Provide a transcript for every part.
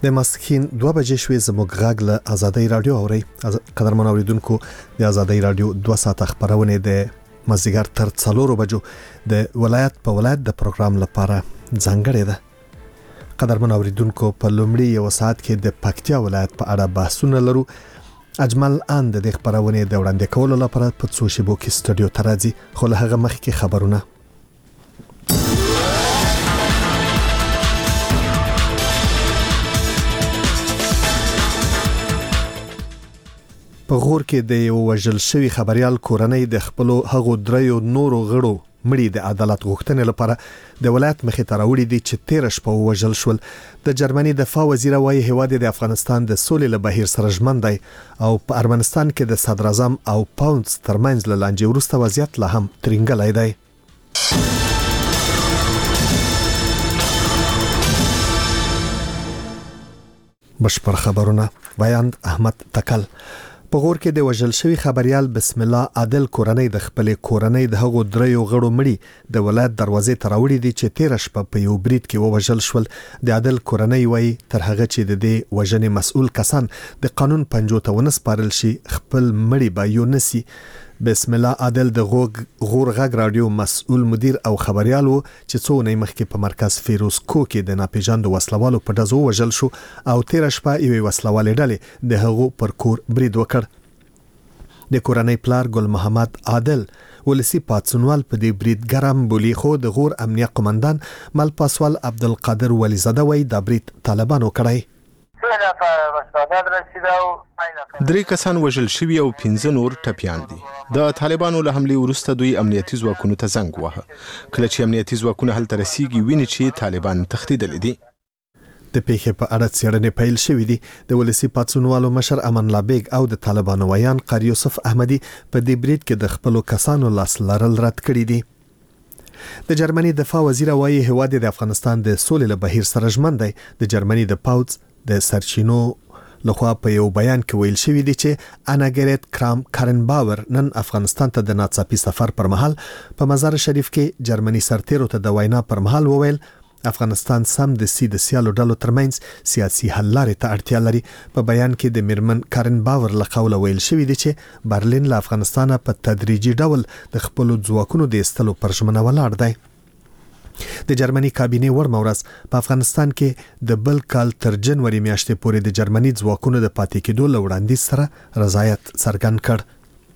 د ماسخین 2 بجې شوې زموږ غږ له آزادۍ رادیو اوري. قدرمن اوریدونکو د آزادۍ رادیو 2 ساعت خبرونه د مازیګر تر 4 بجو د ولایت په ولایت د پروګرام لپاره ځانګړې ده. قدرمن اوریدونکو په لومړي یو ساعت کې د پکتیا ولایت په اړه بحثونه لرو. اجمل ان د خبرونه د وړاندې کولو لپاره په څو شیبو کې سټوډیو ته راځي، خو له هغه مخکې خبرونه. په غور کې د یو وژل شوی خبريال کورنۍ د خپل هغو دریو نورو غړو مړي د عدالت غوښتنې لپاره د ولایت مخې ته راوړي دي چې 13 شپه وژل شول. د جرمني دفاع وزیر وايي هواد د افغانستان د سولې له بهیر سره ژمن دی او په ارمنستان کې د صدر اعظم او پاونډز ترمنځ له لانجې وروسته وضعیت لا هم ترنګلای دی. بشپړ خبرونه بیان احمد تکل. په غور کې د وژل شوی خبريال بسم الله عادل کورنۍ د خپل کورنۍ د هغو دریو غړو مړي د ولایت دروازې ته راوړي دي چې 13 شپه په یو برید کې وژل شول. د عادل کورنۍ وايي تر هغه چې د دې وژنې مسؤل کسان د قانون پنجو ته ونسپارل شي خپل مړي به یو نسی. بسم الله عادل د غور غږ رادیو مسؤل مدیر او خبريال وو چې څو نه مخکې په مرکز فیروز کو کې د ناپېژاندو وسلوالو په دزو وژل شو او 13 شپه یو وسلوالې ډلې د هغو پر کور برید وکړ. د کورنۍ پلار ګل محمد عادل ولسی پاتسونوال په دې برید ګرم بولی، خو د غور امنیه قومندان مل پاسوال عبدالقادر ولیزاده وای د برید طالبانو کړای. 3 کسان وژل شوي او 15 نور ټپیان دي. د طالبانو له حمله وروسته دوی امنیتي ځواکونو ته زنګ ووهه. کله چې امنیتي ځواکونه هلته رسیږي ویني چې طالبان تښتېدلي دي. د پیښې په اړه څېړنې پیل شوې دي. د ولسی پاتسونوالو مشر امان الله بیگ او د طالبانو ویان قاری یوسف احمدی په دې برید کې د خپل کسانو لاس لرل رد کړی دي. د جرمني دفاع وزیر وايي هواد د افغانستان د سولې له بهیر سره ژمن دی. د جرمني د پاوز د سرچینو لخوا په یو بیان کې ویل شوی دی چې اناګریت کرام کارنباور نن افغانستان ته د ناڅاپي سفر پر مهال په مزار شریف کې جرمني سرتیرو ته د وینا پر مهال وویل افغانستان سم د سیاسي ډلو ترمنځ سیاسي حل لارې ته اړتیا لري. په بیان کې د میرمن کارنباور له قوله ویل شوی دی چې برلین له افغانستان په تدریجي ډول د خپل ځواکونو د استلو پر ژمنه ولاړ دی. د جرمني کابینه ورمورس په افغانستان کې د بل کال تر جنوري میاشتې پورې د جرمني ځواکونو د پاتې کېدو لوړاندیز سره رضایت څرګند کړ.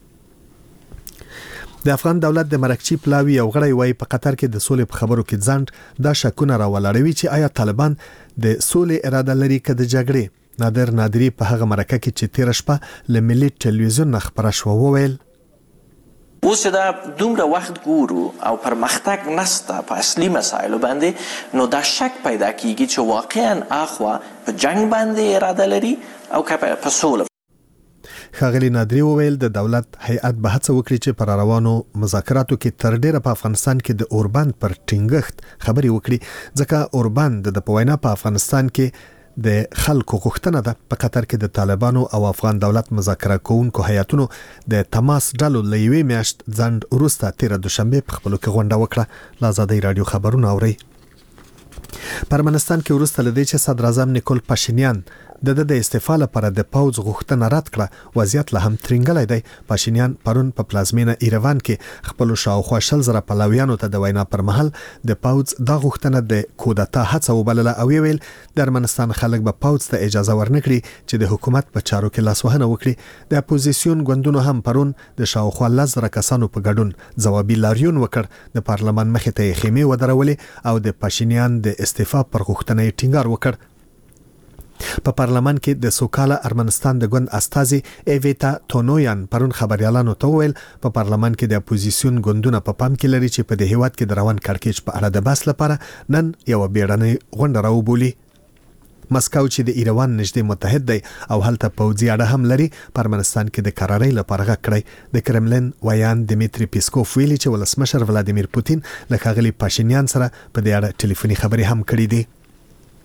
د افغان دولت د مرکچی پلاوی یو غړی وای په قطر کې د سولې په خبرو کې ځند دا شکونه راولړوي چې آیا طالبان د سولې اراده لري که د جګړې. نادری په هغه مرکه کې چې 13 شپه له ملي ټلویزیون خبره شو وویل اوس دا دومره وخت ګورو او پرمختګ نسته په اصلي مسایلو باندې، نو دا شک پیدا کیږي چې واقعا اخوا په جنگ باندې اراده لري او که په سوله. خاغلی نادری وویل د دولت هیئت به هڅه وکړي چې پر روانو مذاکراتو کې تر ډیره په افغانستان کې د اوربند پر ټینګښت خبري وکړي، ځکه اوربند د پوینا په افغانستان کې د خلکو غوښتنه ده. په قطر کې د طالبانو او افغان دولت مذاکره کوونکو هیئتونو د تماس ډلو لوي میاشت ځند وروسته 13 دوشنبه په خپل کې غونډه وکړه. لازادۍ رادیو خبرونه اوري. په ارمنستان کې وروسته لدې چې صدر اعظم نیکول پاشینیان د استعفا لپاره د پاوز غوښتنه رد کړه، وضعیت له هم ترنګلای دی. پاشینیان پرون په پلازمینه ایروان کې خپل شاوخوا 100,000 پلاویانو ته د وینا پر مهال د پاوز د غوښتنه د کودتا هڅه وبلله او ویل د ارمنستان خلک به پاوز ته اجازه ورنکړي چې د حکومت په چارو کې لاسوهنه وکړي. د اپوزیسیون ګوندونو هم پرون د شاوخوا 10,000 کسانو په ګډون ځوابي لاریون وکړ. د پارلمان مخې ته خیمه ودرولې او د پاشینیان د استعفا پر غوښتنه ټینګار وکړ. په پارلمان کې د سوکاله ارمنستان د ګوند استازي ایویتا تونویان پرون خبريالانو ته ویل په پارلمان کې د اپوزیسیون ګوندونه په پام کې لري چې په دې هیواد کې د روان کړکېچ په اړه د بحث لپاره نن یو بیړنۍ غونډه راوبولي. مسکو چې د ایروان نږدې متحد دی او هلته پوځي اډه هم لري، په ارمنستان کې د قرارۍ لپاره غږ کړی. د کرملین ویان دمیتری پیسکوف ویلي چې ولسمشر ولادیمیر پوتین له ښاغلي پاشینیان سره په دې اړه ټلیفوني خبرې هم کړې دي.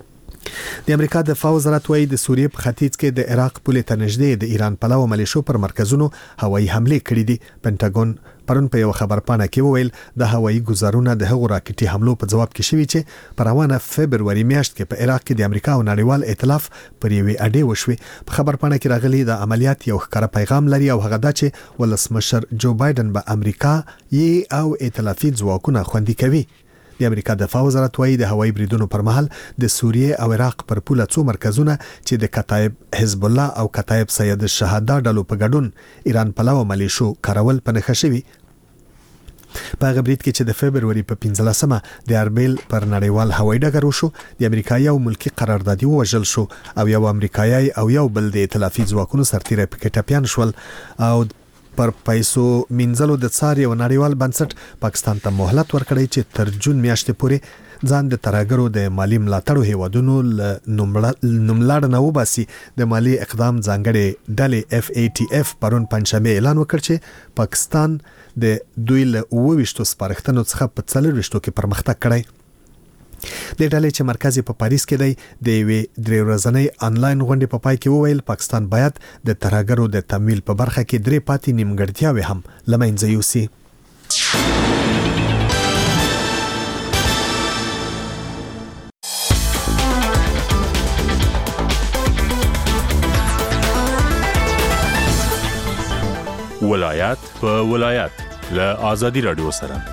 د امریکا دفاع وزارت وايي د سوریې په ختیځ کې د عراق پولې ته نږدې د ایران پلاو ملیشو پر مرکزونو هوایي حمله کړې دي. پینټاګون پرون په یو خبرپاڼه کې وویل د هوایي ګزارونه د هغو راکټي حملو په جواب کې شوي چې په روانه فبروري میاشت کې په عراق کې د امریکا او نړیوال ائتلاف پر یوې اډې وشوي. په خبرپاڼه کې راغلي د عملیات یو ښکاره پیغام لري او هغه دا چې ولسمشر جو بایدن به امریکا یې او ائتلافي ځواکونه خوندي کوي. د امریکا دفاع وزارت وايي د هوایي بریدونو پر مهال د سوریې او عراق پر پوله څو مرکزونه چې د کتایب حزب الله او کتایب سید الشهدا ډلو په ګډون ایران پلاو ملیشو کارول په نښه شوي. په هغه برید کې چې د فبروري په 15مه د اربیل پر نړیوال هوایي ډګر وشو، د امریکا یو ملکی قراردادي ووژل شو او یو امریکایي او یو بل د ائتلافي ځواکونو سرتیری پکې ټپیان شول او پر پیسو منځلو د څار یو نړیوال بنسټ پاکستان ته مهلت ورکړی چې تر جون میاشتې پورې ځان د ترهګرو د مالی ملاتړو هیوادونو نوملړ نه وباسي. د مالی اقدام ځانګړي ډلې FATF پرون پنځمه اعلان وکړ چې پاکستان د دوی له 22 سپارښتنو څخه په 24 کې پرمختګ کړی. د ډلې چې مرکز په پاریس کې دی د یوې 3 ورځنۍ انلاین غونډې په پای کې وویل پاکستان باید د ترهګرو د تمویل په برخه کې 3 پاتې نیمګړتیاوې هم له منځه یوسي. ولایت په ولایت له آزادي رادیو سره.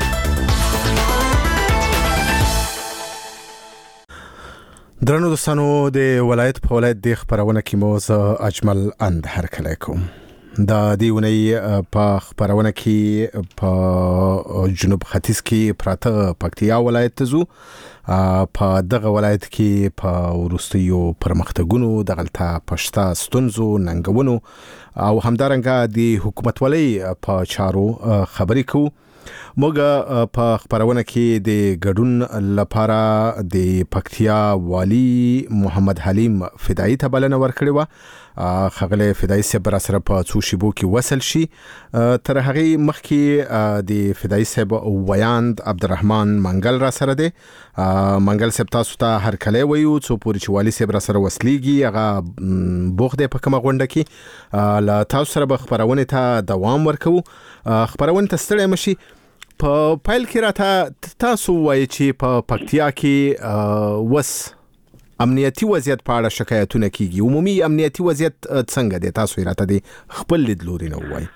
درنو دوستانو، د ولایت په ولایت د خبرونه کې مو اجمل اند هرکلی کوم. دا دیونی په خبرونه کې په جنوب ختیځ کې پراته پکتیا ولایت ته زو. په دغه ولایت کې په ورستیو پرمختګونو د غلطه پښتا ستونزو ننګونو او همدارنګه د حکومت ولې په چارو خبرې کوو. موږ په خبرونه کې د ګډون لپاره د پکتیا والی محمد حلیم فدایی ته بلنه ورکړې و. خغله فدایی صاحب را سره په څو شیبو کې وصل شي. تر هغه مخکې د فدایی صاحب ویاند عبدالرحمن منګل را سره دی. منګل صاحب تاسو ته هر کله ویو څو پوری چې والی صاحب را سره وصلېږي هغه بوخ دی په کومه غونډه کې لا تاسو سره به خبرونه ته دوام ورکو. خبرونه ته ستړی مشي. په پایل کې راته تاسو وایي چې په پکتیا کې وس امنیتی وضعیت په اړه شکایتونه کیږي. عمومي امنیتی وضعیت څنګه دی؟ تاسو راته دی خپل لیدلوري نه وایي.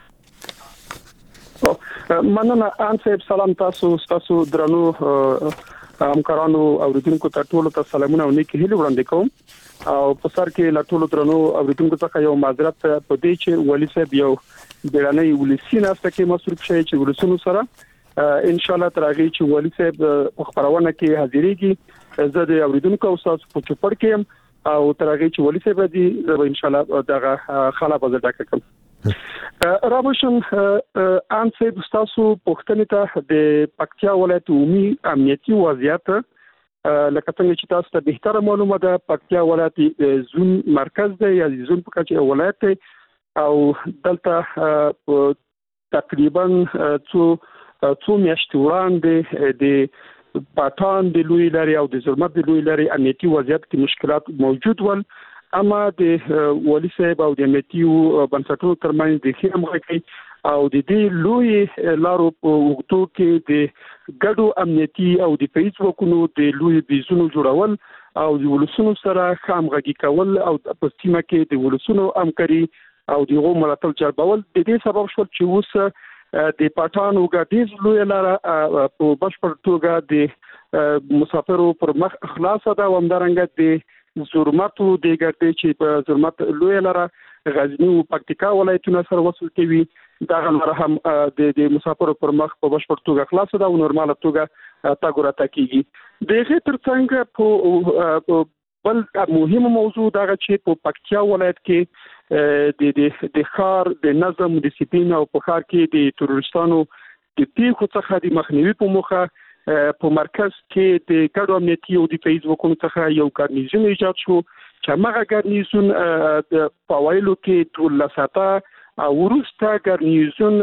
مننه ان صاحب. سلام تاسو درنو همکارانو اوریدونکو ته ټولو ته سلامونه او نیکی هیله وړاندې کوم. او په سر کې لا ټولو درنو اوریدونکو ته یو معذرت په دې چې ولی صاحب یو بیرانې ولسی ناسته کې مصروف شي چې ورسونو سره ان شاء الله ترغی چې ولی صاحب په خبرونه کې حاضرېږي. زه د اوریدونکو او تاسو په چوپړ کې او ترغی چې ولی صاحب دې زه ان شاء الله دغه خلا په ځای کوم. رابشن ان صاحب تاسو پښتنې ته د پکتیا ولایت عمومي امنیتي وضعیت لکه څنګه چې تاسو ته بهتره معلومه ده پکتیا ولایت زون مرکز دی یا زون په کچه ولایت دی او دلته تقریبا څو میاشتې وړاندې د پاتان د لوی لاري او د ظلمت د لوی لاري امنیتي وضعیت کې مشکلات موجود ول. اما د ولی صاحب او د امنیتي بنسټونو ترمنځ د همغږي او د دې لوی لارو په وختو کې د ګډو امنیتي او د فیسبوکونو د لوی بیزونو جوړول او د ولسونو سره همغږي کول او په سیمه کې د ولسونو همکاري او دغه ملاتړ جلبول د دې سبب شول چې اوس د پټانو غدیز لوی لاره په بشپړ توګه د مسافرو پر مخ خلاص ده. و همدارنګه د زرمتو د ګټې چې په زرمت لوی لاره غزنی او پکتیکا ولایتونو سره وصل کوي دا لاره هم د مسافرو پر مخ په بشپړ توګه خلاص ده او نورمال توګه تاګ راته کیږي. دغه ترڅنګ په بل مهمه موضوع دا چې په پکتیا ولایت کې د خار د نظم ډیسپلین او په خار کې د تروریستانو د پیښو څخه د مخنیوي په موخه په مرکز کې د ګډو امنیتي او د فیسبوکونو څخه یو ګارنیزون ایجاد شو چې هغه ګارنیزون په وایلو کې ټول لساته او ورسته ګارنیزون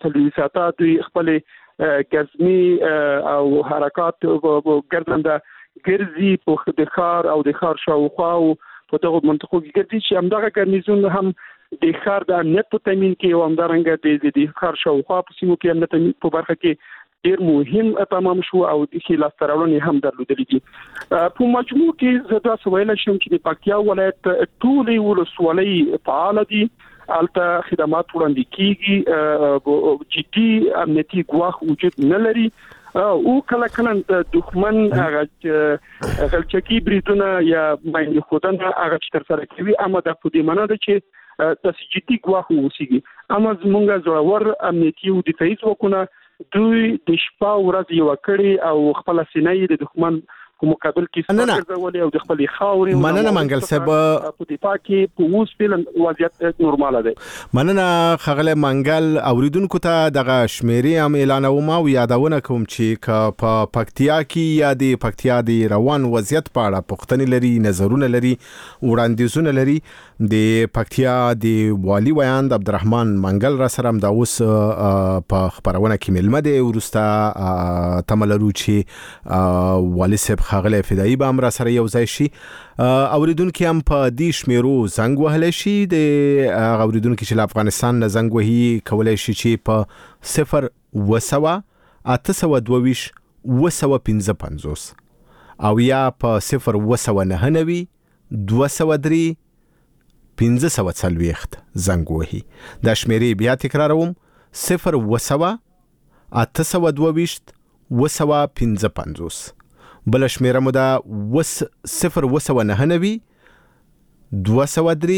تلویزیاته د خپل ګزمي او حرکت ګرځنده ګرځي په د ښار او د ښار شاوخوا او په دغه منطقو کې ګرځي چې همدغه ګرنیزون هم د ښار د امنیت په تامین کې او همدارنګه د ښار شاوخوا په سیمو کې امنیت په برخه کې ډیر مهم تمام شو او د خلاص ترورونې هم درلودلې دي په مجموع کې زه دا سوال شم چې د پکتیا ولایت ټولې ولسوالۍ فعال دي البته خدمات وړاندې کیږي جدي امنیتي ګواښ وجود نه لري او کله کله د دښمن هغه غلچکی بریدونه یا باندې خودنه هغه تر سره کوي اما د پدیمانه د چې تاسو جدي ګواښ ووسیږي اما زمونږ زړور امنیتي او دفاعي ځواکونه دوی د شپه ورځ یو کړي او خپل سینې د دښمن په مقابل کې څرګندولې او د خپل خاورې مننه منګل صاحب په دفاع کې په اوس فعلا وضعیت نورماله ده مننه خغله منګل اوریدونکو ته دغه شمیرې هم اعلانوم او یادونه کوم چې په پکتیا کې یا د پکتیا د روان وضعیت په اړه پوښتنې لري نظرونه لري وړاندیزونه لري د پکتیا د والی ویاند عبدالرحمن منګل را سره د اوس په خبرونه کې ملمه دی ورسته تملرو چې والی صاحب خغله فدایی به امر سره یو ځای شي اوریدونکو هم په دې شمیرو زنګ وهلی شي د اوریدونکو چې افغانستان نه زنګ وهي کولای شي چې په 0 822 255 او یا په 0 999 203 1540 زنګ وهي دا شمیرې بیا تکراروم 0 822 255 بل شمیره مو دا 0 999 203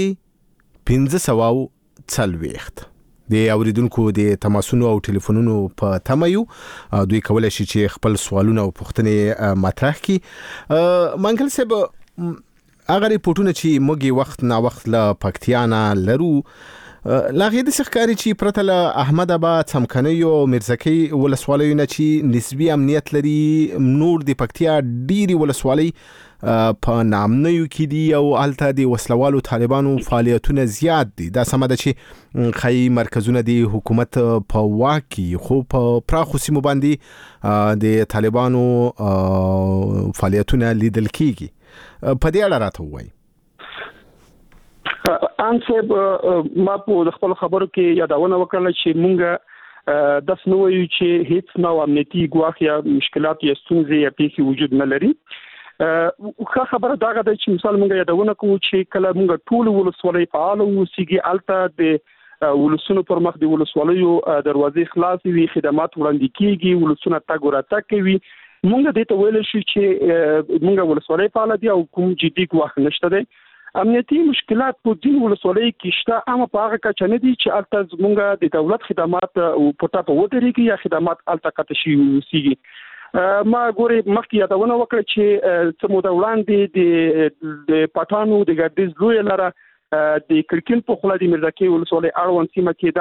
1540 د اوریدونکو د تماسونو او ټلیفونونو په تمایو دوی کولای شي چې خپل سوالونه او پوښتنې مطرح کړي منګل صاحب اگر ریپورتونه چې موږ وخت نا وخت له پکتیا نه لرو لاغې د ښکاری چې پرته له احمد آباد څمکنیو مرزکۍ ولسوالیو چې نسبی امنیت لري نور د پکتیا ډیری ولسوالۍ په نامنیو کې دي او الته د وسلوالو طالبانو فعالیتونه زیات دي دا سم ده چې خی مرکزونه د حکومت په واکي خو په پراخو سیمو باندې د طالبانو فعالیتونه لیدل کیږي په دې اړه راته وایي انصب ما په خپل خبرو کې یادونه وکړه چې مونږ د سنوي چې هیڅ نو امنیتي ګواښ یا مشکلات یا ستونزې یا پیښې وجود نه لري خو خبره دا ده چې مثال مونږ یادونه کوو چې کله مونږ ټول ولسوالۍ فعال اوسېږي الته د ولسونو پر مخ د ولسوالیو دروازې خلاص وي خدمات وړاندې کیږي ولسونه تګ وراتګ کوي مونږ د ته ویل شي چې مونږ ولسوالۍ فعال دي او کوم جدي ګواښ نشته دی امنیتي مشکلات په دین ولسوالۍ کې شته اما په هغه کچه نه دي چې الته زمونږ د دولت خدمات او پټه په ودرېږي یا خدمات الته کته شي وسیږي ما ګوري مخکې یادونه وکړه چې څه وړاندې د پټانو د ګردیز لوی لاره د کلکین په خله د مرزکۍ ولسوالۍ اړوند سیمه کې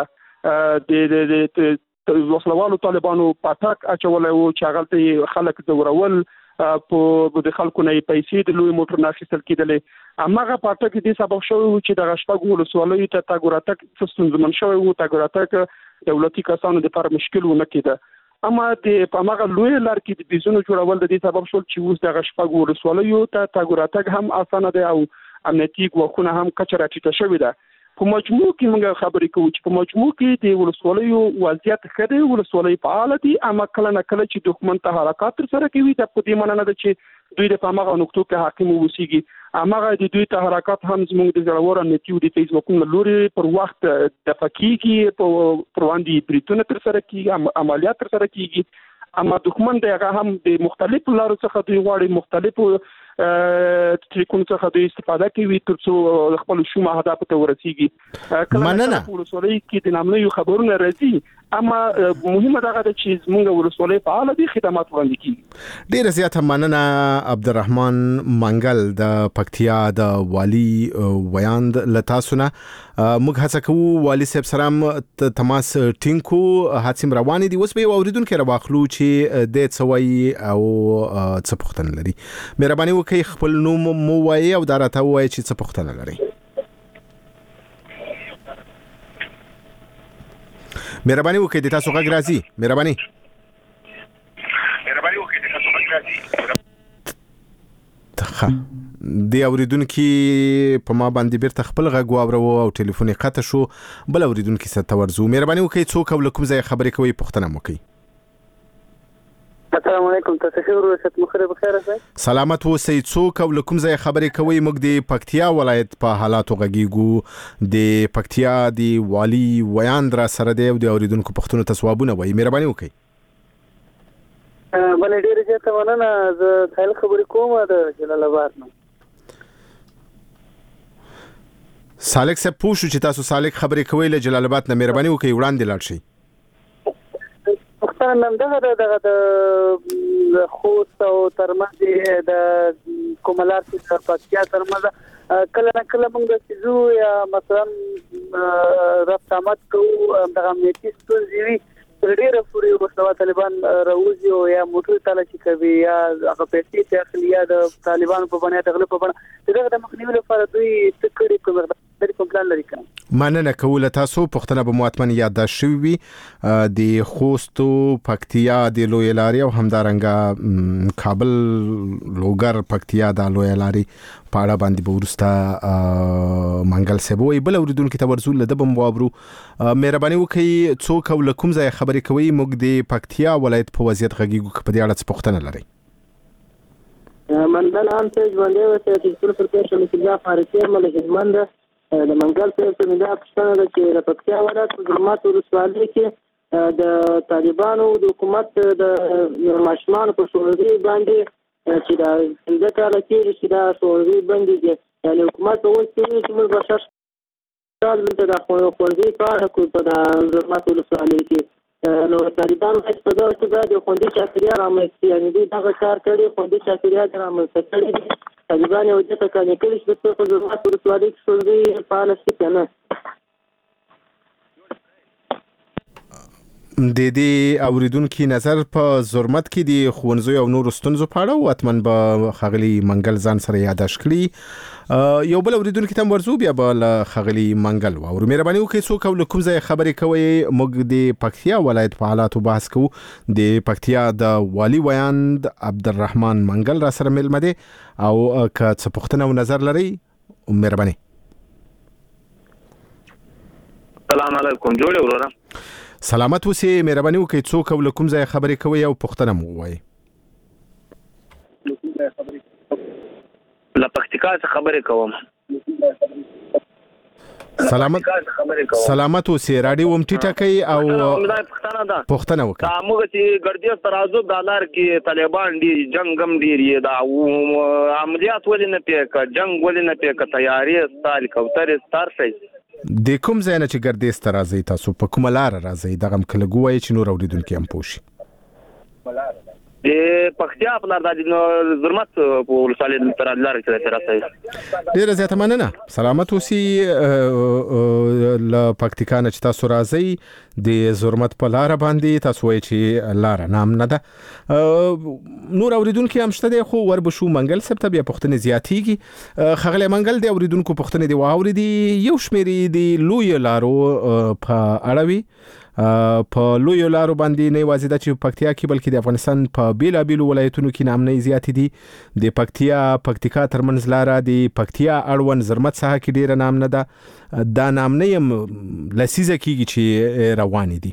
دغلته د وسلوالو طالبانو پټاک اچولای او چې هغه خلک زورول په د خلکو نه پیسې د لوی موټر نه اخیستل کېدلې اماغه پټاک دې سبب شو چې د غشپګو ولسوالۍ ته تاګوراتک څه شوی او تاګوراتک دولتي کسانو د پر مشکل ونه کېده اما د اماغه لوی لار کې د بيزونو جوړول د دې سبب شو چې اوس د غشپګو ولسوالۍ ته تاګوراتک هم اسانه ده او امنیتي ګواښونه هم کچره ټیټه شوې ده په مجموع کې موږ خبرې کوو چې په مجموع کې د ولسوالیو وضعیت ښه دی ولسوالۍ فعال دي اما کله نه کله چې دښمن ته حرکات تر سره کوي د په دې معنی نه ده چې دوی د پامغه نقطو کې حاکم ووسیږي اماغه د دوی ته حرکات هم زموږ د زړور امنیتي د فیسبوک لوري پر وخت د فقېږي په وړاندې بریټونه تر سره کیږي عملیات تر سره کیږي اما دښمن دغه هم د مختلفو لارو څخه دوی غواړي مختلفو ټریکونو څخه د استفاده کوي ترڅو خپل شومه هدف ته ورسیږي مننه ولسوالۍ کې د نامنیو خبرونه راځي اما مهمه ده چې زموږ ولسوالۍ فعال دي خدمات وړاندې کوي ډیر زیات مننه عبدالرحمن منګل د پکتیا د والی ویاند لتاسونه موږ هڅه کوو والی صاحب سره تماس ټینګو هڅې روانې دي اوس به اوریدونکو راخلو چې د څوي او څه پوښتنه لري مهرباني وکړئ خپل نوم مو وایي او دا راته وایي چې څه پوښتنه لري مهرباني وکړئ د تاسو غږ راځي مهرباني د اوریدونکو په ما باندې بیرته خپل غږ واورو او ټلیفون یې قطع شو. بل اوریدونکو څه تورزو مهرباني وکړئ څوک او کوم ځای خبرې کوي پوښتنه مو کوي. السلام علیکم تاسو ښه ورځ مو بخیر اوسئ. سلامت اوسئ. څوک او کوم ځای خبرې کوي؟ موږ د پکتیا ولایت په حالاتو غږیږو. د پکتیا د والی ویاند را سره دی او د اوریدونکو پوښتنو ته ځوابونه وایي. مهرباني وکړئ. بل ډیر زیاته مننه. زه خیال خبرې کوم د جلال آباد نه. سالک صاحب پوښتنه چې تاسو سالک خبرې کوي له جلال آباد نه، مهرباني وکړئ وړاندې لاړ شئ. نن دغه د خوست او ترمنځ د کوملار چې پکتیا ترمنځ کله نه کله موږ د سيزو یا مثلا رابطه مات کوو د امنیتي ستونزې وي ډېر پوری وسله طالبان راوځي او یا موټر تلاشي کوي یا هغه پیسې ته اخلي یا د طالبان په بڼه تغلب په بڼه دغه د مخنیوي لپاره دوی تکړی کوم پلان لري کنه. مننه کوله تاسو. پښتنه به متمن یاد شوی وي د خوست پکتیا د لوی لاري او همدارنګه کابل لوګر پکتیا د لوی لاري پاړه باندې ورسته منګل سبوي. بل اوریدونکو ته ورزول د بم وابرو. مهرباني وکړئ څوک او کوم ځای خبرې کوي؟ موږ د پکتیا ولایت په وضعیت غږیږو په دې اړه څه پوښتنه لري؟ منګل هم ته ژوندې وسه چې ټول فرقې شمه چې دا فارسي ملګری د منګل په مدا پښتنه د چې د پکتیا ولایت په ظلمات ولسوالۍ کې د طالبانو د حکومت د ماشمان په شورای باندې چې دا څنګه کار کوي چې دا شورای باندې دي یعنی حکومت اول چې موږ بشر کال د خوندي کار کوي په د ظلمات ولسوالۍ کې نو طالبانو په دغه کې د خوندي چاپیریال رامنځته یعنی دغه کار کوي خوندي چاپیریال رامنځته کوي. طالبان یو ځکه کار کوي چې په ظلمات ولسوالۍ کې شورای فعال شي کنه. د دې اوریدونکو نظر په زرمت کې د خوندزوی او نور ستونزو په اړه واتمن به خغلی منګل ځان سره یاداش کړی. یو بل اوریدونکو تم ورزو بیا به خغلی منګل او مهرباني وکړئ څوک او کوم ځای خبرې کوي؟ موږ د پکتیا ولایت په حالاتو بحث کوو. د پکتیا د والی ویاند عبدالرحمن منګل را سره ملمه دي او که څه پوښتنه او نظر لري مهرباني. السلام علیکم جوړ وروره. سلامت اوسئ. مهرباني وکړئ څوک او کوم ځای خبرې کوي او پوښتنه مو وایي؟ لا پکتیکا څخه خبرې کوم. سلامت اوسئ. رادیو هم ټیټه کوي او پوښتنه وکړئ. دا موږ چې ګردیز ترازو د لار کې طالبان دي جنگ هم ډیر دا عملیات ولې نه پیک جنگ ولې نه پیک تیاری ستال کوتر ستار شي د کوم ځای نه چې ګردیز ته راځي تاسو په کومه لار راځي دغه کله ګوي چې نور اوریدونکو هم پوښي؟ د پکتیا په لار د زرمت په ولسوالۍ تر لار کې راځي. ډیره زیاته مننه. سلامت اوسئ. ل پکتیکا نه چې تاسو راځي د زرمت په لار باندې تاسو وایي چې لار نام نه ده. نور اوریدونکو هم شته خو ور بشو منګل سبت بیا پښتنې زیاتیږي. خغله منګل د اوریدونکو پښتنې دی واوري یو شمیرې دی لوی لارو په اړوي په لوی لارو باندې نه وازی د پکتیا کې بلکې د افغانستان په بیلابیلو ولایتونو کې نامنۍ زیات دي. د پکتیا ترمنځ لار د پکتیا اړوند زرمت ساحه کې ډیر نام نه ده. دا نامنۍ لسیزه کېږي چې روان دي.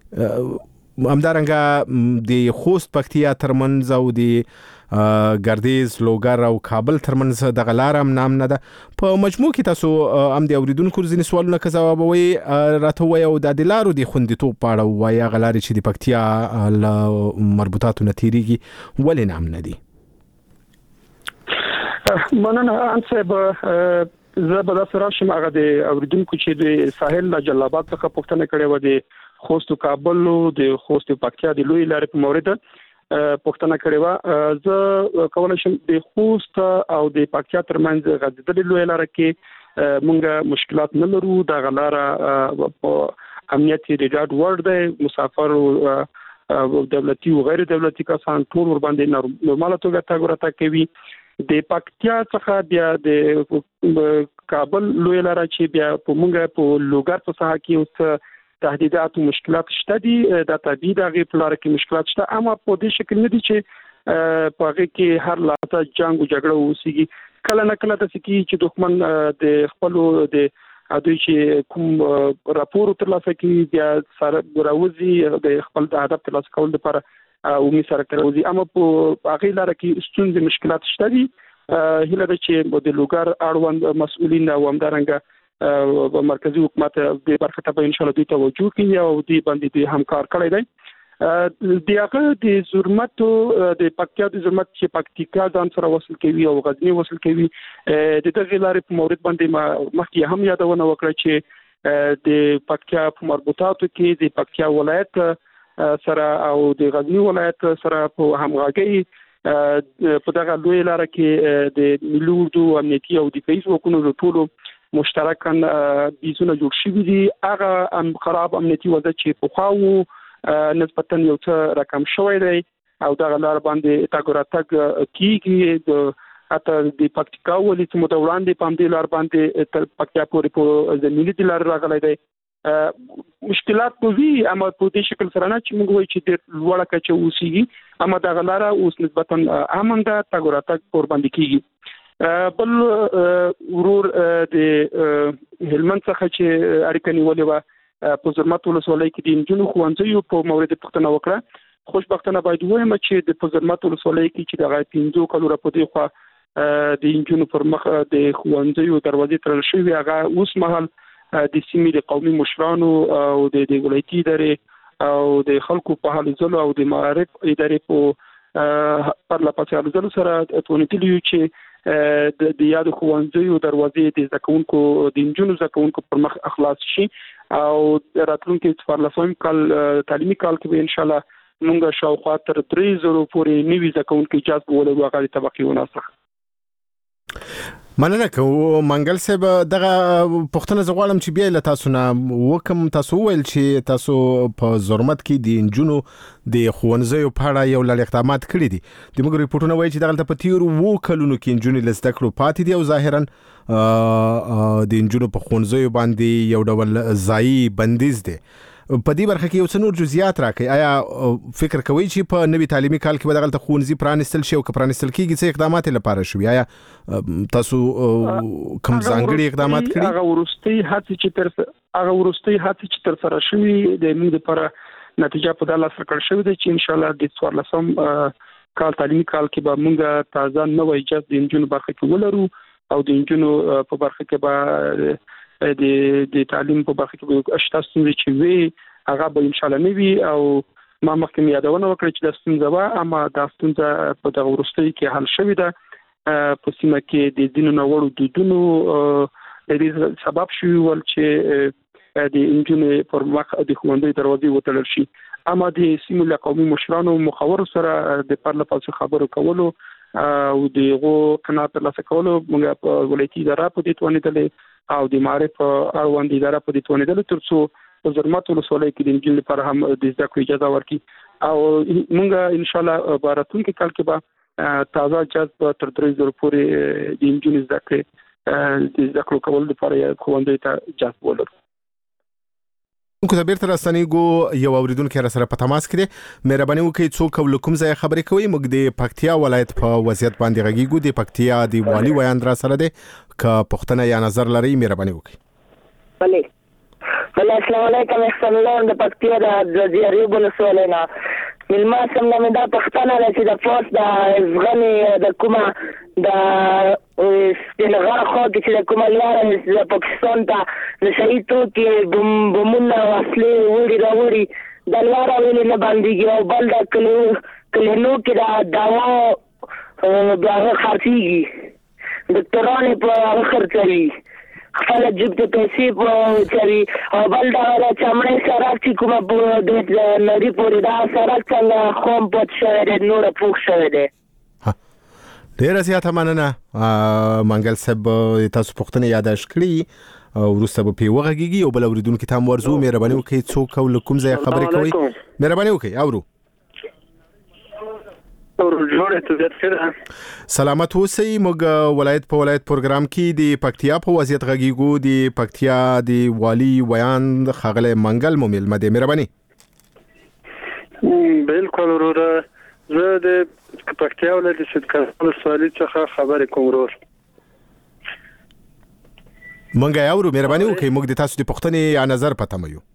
همدارنګه د خوست پکتیا ترمنځ او د ګردیز لوګر او کابل ترمنځ د غلارم نام نه ده. په مجموع کې تاسو هم د اوریدونکو ځینې سوالونه که ځوابوي راته وایي او د لارو د خوندیتوب په اړه وایي هغه لارې چې د پکتیا له مربوطاتو نه تېرېږي ولې نام نه دي؟ مننه انصب زه به تاسو راشم هغه د اوریدونکو چې د ساحل د جلال آباد څخه پوښتنه کړې و د خوست کابل د خوست پکتیا د لوی لارې په مورد پوښتنه کړې و. زه کولای شم د خوست او د پکتیا ترمنځ غځېدلې لوی لار کې مونږه مشکلات نه لرو. د غلاره په امنیت ریډاډ ورډ دی مسافر او دولتي او غیر دولتي کسان ټول ور باندې نورماله توګه تګ ورته کوي. د پکتیا څخه بیا د کابل لوی لار چې بیا په مونږه په لوګر په ساحه کې اوس تهدیدات او مشکلات شته دي. د طبيعي دغه په لار کې مشکلات شته اما په دې شکل نه دي چې په هغه کې هر لحظه جنگ او جګړه وسیږي. کله نه کله د سکی چې دښمن د خپل د دوی چې کوم راپور ترلاسه کوي بیا سره راوځي د خپل هدف ترلاسه کول لپاره او می سره کوي. اما په هغه لاره کې ستونزې مشکلات شته دي. هله د چې د لوګر اړوند مسؤلین او همدارنګه مرکزی حکومت د برخه ته ان شاء الله دوی توجه کوي او دوی باندې همکار کړی دی. دغه د زرمتو د پکتیا د زرمت چې پکتیکا ځان سره وصل کوي او غزنی وصل کوي د دغه لارې په مورد باندې مخکې هم یادونه وکړه چې د پکتیا په مربوطاتو کې د پکتیا ولایت سره او د غزنی ولایت سره په همغږي په دغه لوی لار کې د ملي اردو امنیتي او دفاعي ځواکونو ټولو مشترکاً بیزونه جوړ شوي دي. هغه خراب امنیتي وضع چې په خواو نسبتاً یو څه رقم شوی دی او دغه لار باندې تګ راتګ کیږي. د اته د پکتیکا ولې چې متوړاندې پام دی لار باندې تر پکتیا پورې په زمینی دی لار راغلی دی. مشکلات کوي اما په دې شکل سره نه چې موږ وایو چې د لوړه کچه اوسېږي اما دغه لار اوس نسبتاً امن ده تګ راتګ پر باندې کیږي. بل ورور د هلمند څخه چې اړیکه نیولې و په زرمت ولسوالۍ کې د انجونو ښوونځیو په مورد پوښتنه وکړه. خوشبختانه باید وایم چې د زرمت ولسوالۍ کې چې دغه 15 کلو را پدې خو د انجونو پر مخ د ښوونځیو دروازې تړل شوې. هغه اوس مهال د سیمې د قومي مشرانو او د ولایتي ادارې او د خلکو په حال ځلو او د معارف ادارې په پر لپاره ځلو سره تونتلیو چې د یاد ښوونځیو دروازې د زکونکو د انجونو زکونکو پر مخ اخلاص شي او راتلونکي 14 کال تعلیمي کال کې ان شاء الله موږ شاوخوا تر 3000 پورې نوي زکونکو اجازه ولې واغلي طبقه وناسخ. مننه کوم منګل صاحب. دغه پښتنه زغوالم چې بیا له تاسو نه وکم تاسو ویل چې تاسو په زرمت کې د انجونو د ښوونځیو په اړه یو لړ اقدامات کړی دي. د موږ ریپورتونه وایي چې دغه په تیر وو کلونو کې انجونې لسته کړو پاتې دي او ظاهرا د انجونو په ښوونځیو باندې یو ډول ځایي بندیز دی. په دې برخه کې یو څه نور جزئیات راکړئ. آیا فکر کوئ چې په نوي تعلیمي کال کې به دغه ښوونځي پرانستل شي او که پرانستل کیږي څه اقدامات لپاره شوي؟ آیا تاسو کوم ځانګړي اقدامات کړي؟ هغه ورستي هڅې چې تر سره شوي د موږ لپاره نتیجه په دغه سره کړ شوې ده چې ان شاء الله د 14 کال تعلیمي کال کې به موږ تازه نوې اجازه د انجونو برخه کې ولرو او د انجونو په برخه کې به د تعلیم په برخه کې اشتاس ستونزې چې وي هغه به ان شاء الله نوي او ما مخکې یادونه وکړه چې د ستونزه وا اما د ستونزه په دغه ورستۍ کې حل شوې ده. په سیمه کې د دینو نوړو دودونو د دې سبب شوی ول چې د انجونې پر مخ د ښوونځي دروازې وتړل شي. اما د سیمې له قومي مشرانو مخاور سره د پرلپاسه خبرو کولو او دغه قناعت ترلاسه کولو موږ په ولایتي اداره په دې توانیدلې او د معرف اړوند اداره په دې توانیدلې ترڅو په زرمت ولسوالۍ کې د انجونې لپاره هم د زده کړې اجازه ورکړي او موږ ان شاء الله باراتونکو کال کې به تازه اجازه تر 3000 پورې د انجونې زده کړې کول لپاره ښوونځي ته اجازه ولرو. کو ته بیرته راستنیږو. یو اوریدونکو را سره په تماس کې دی. مهرباني وکړئ څوک او کوم ځای خبرې کوي. موږ د پکتیا ولایت په وضعیت باندې غږیږو. د پکتیا دی والی ویاند را سره دی. که پښتنه یا نظر لري مهرباني وکړئ. بله السلام علیکم. احسان الله د پکتیا د زیاري ولسوالۍ نه ملما سم نه دا پښتنه چې د پوس د افغاني د کومه د استلغار خو چې د کومه لار د پاکستان ته د شهید توکي بمونه واصلې وړي راوړي د لار ویلې نه باندې او بل د کلینو کې دا داوا دغه خرڅيږي ډاکټرانو په خرڅوي خپل جيب ته پیسې په چاري او بل دا چمړې سره چې کومه د نړۍ پورې دا سره څنګه خوم پات شوی دی نور پوښ شوی دی. ډیر زیاته مننه منګل صاحب. تاسو پښتنه یاداش کړی ورسته په پیوغږیږي او بل اوریدونکو ته ورزو مهرباني وکړئ څوک او کوم ځای خبرې کوي مهرباني وکړئ. اورو سلامت اوسئ. موږ ولایت په ولایت پروګرام کې د پکتیا په وضعیت غږیږو. د پکتیا د والی ویاند خغله منګل ممل مده مهرباني. بالکل وروره زه د پکتیا ولایت سیدکرم ولسوالۍ څخه خبرې کوم ورور. مونږ یو مهرباني وکړئ موږ د تاسو د پوښتنې یا نظر پته مو یو.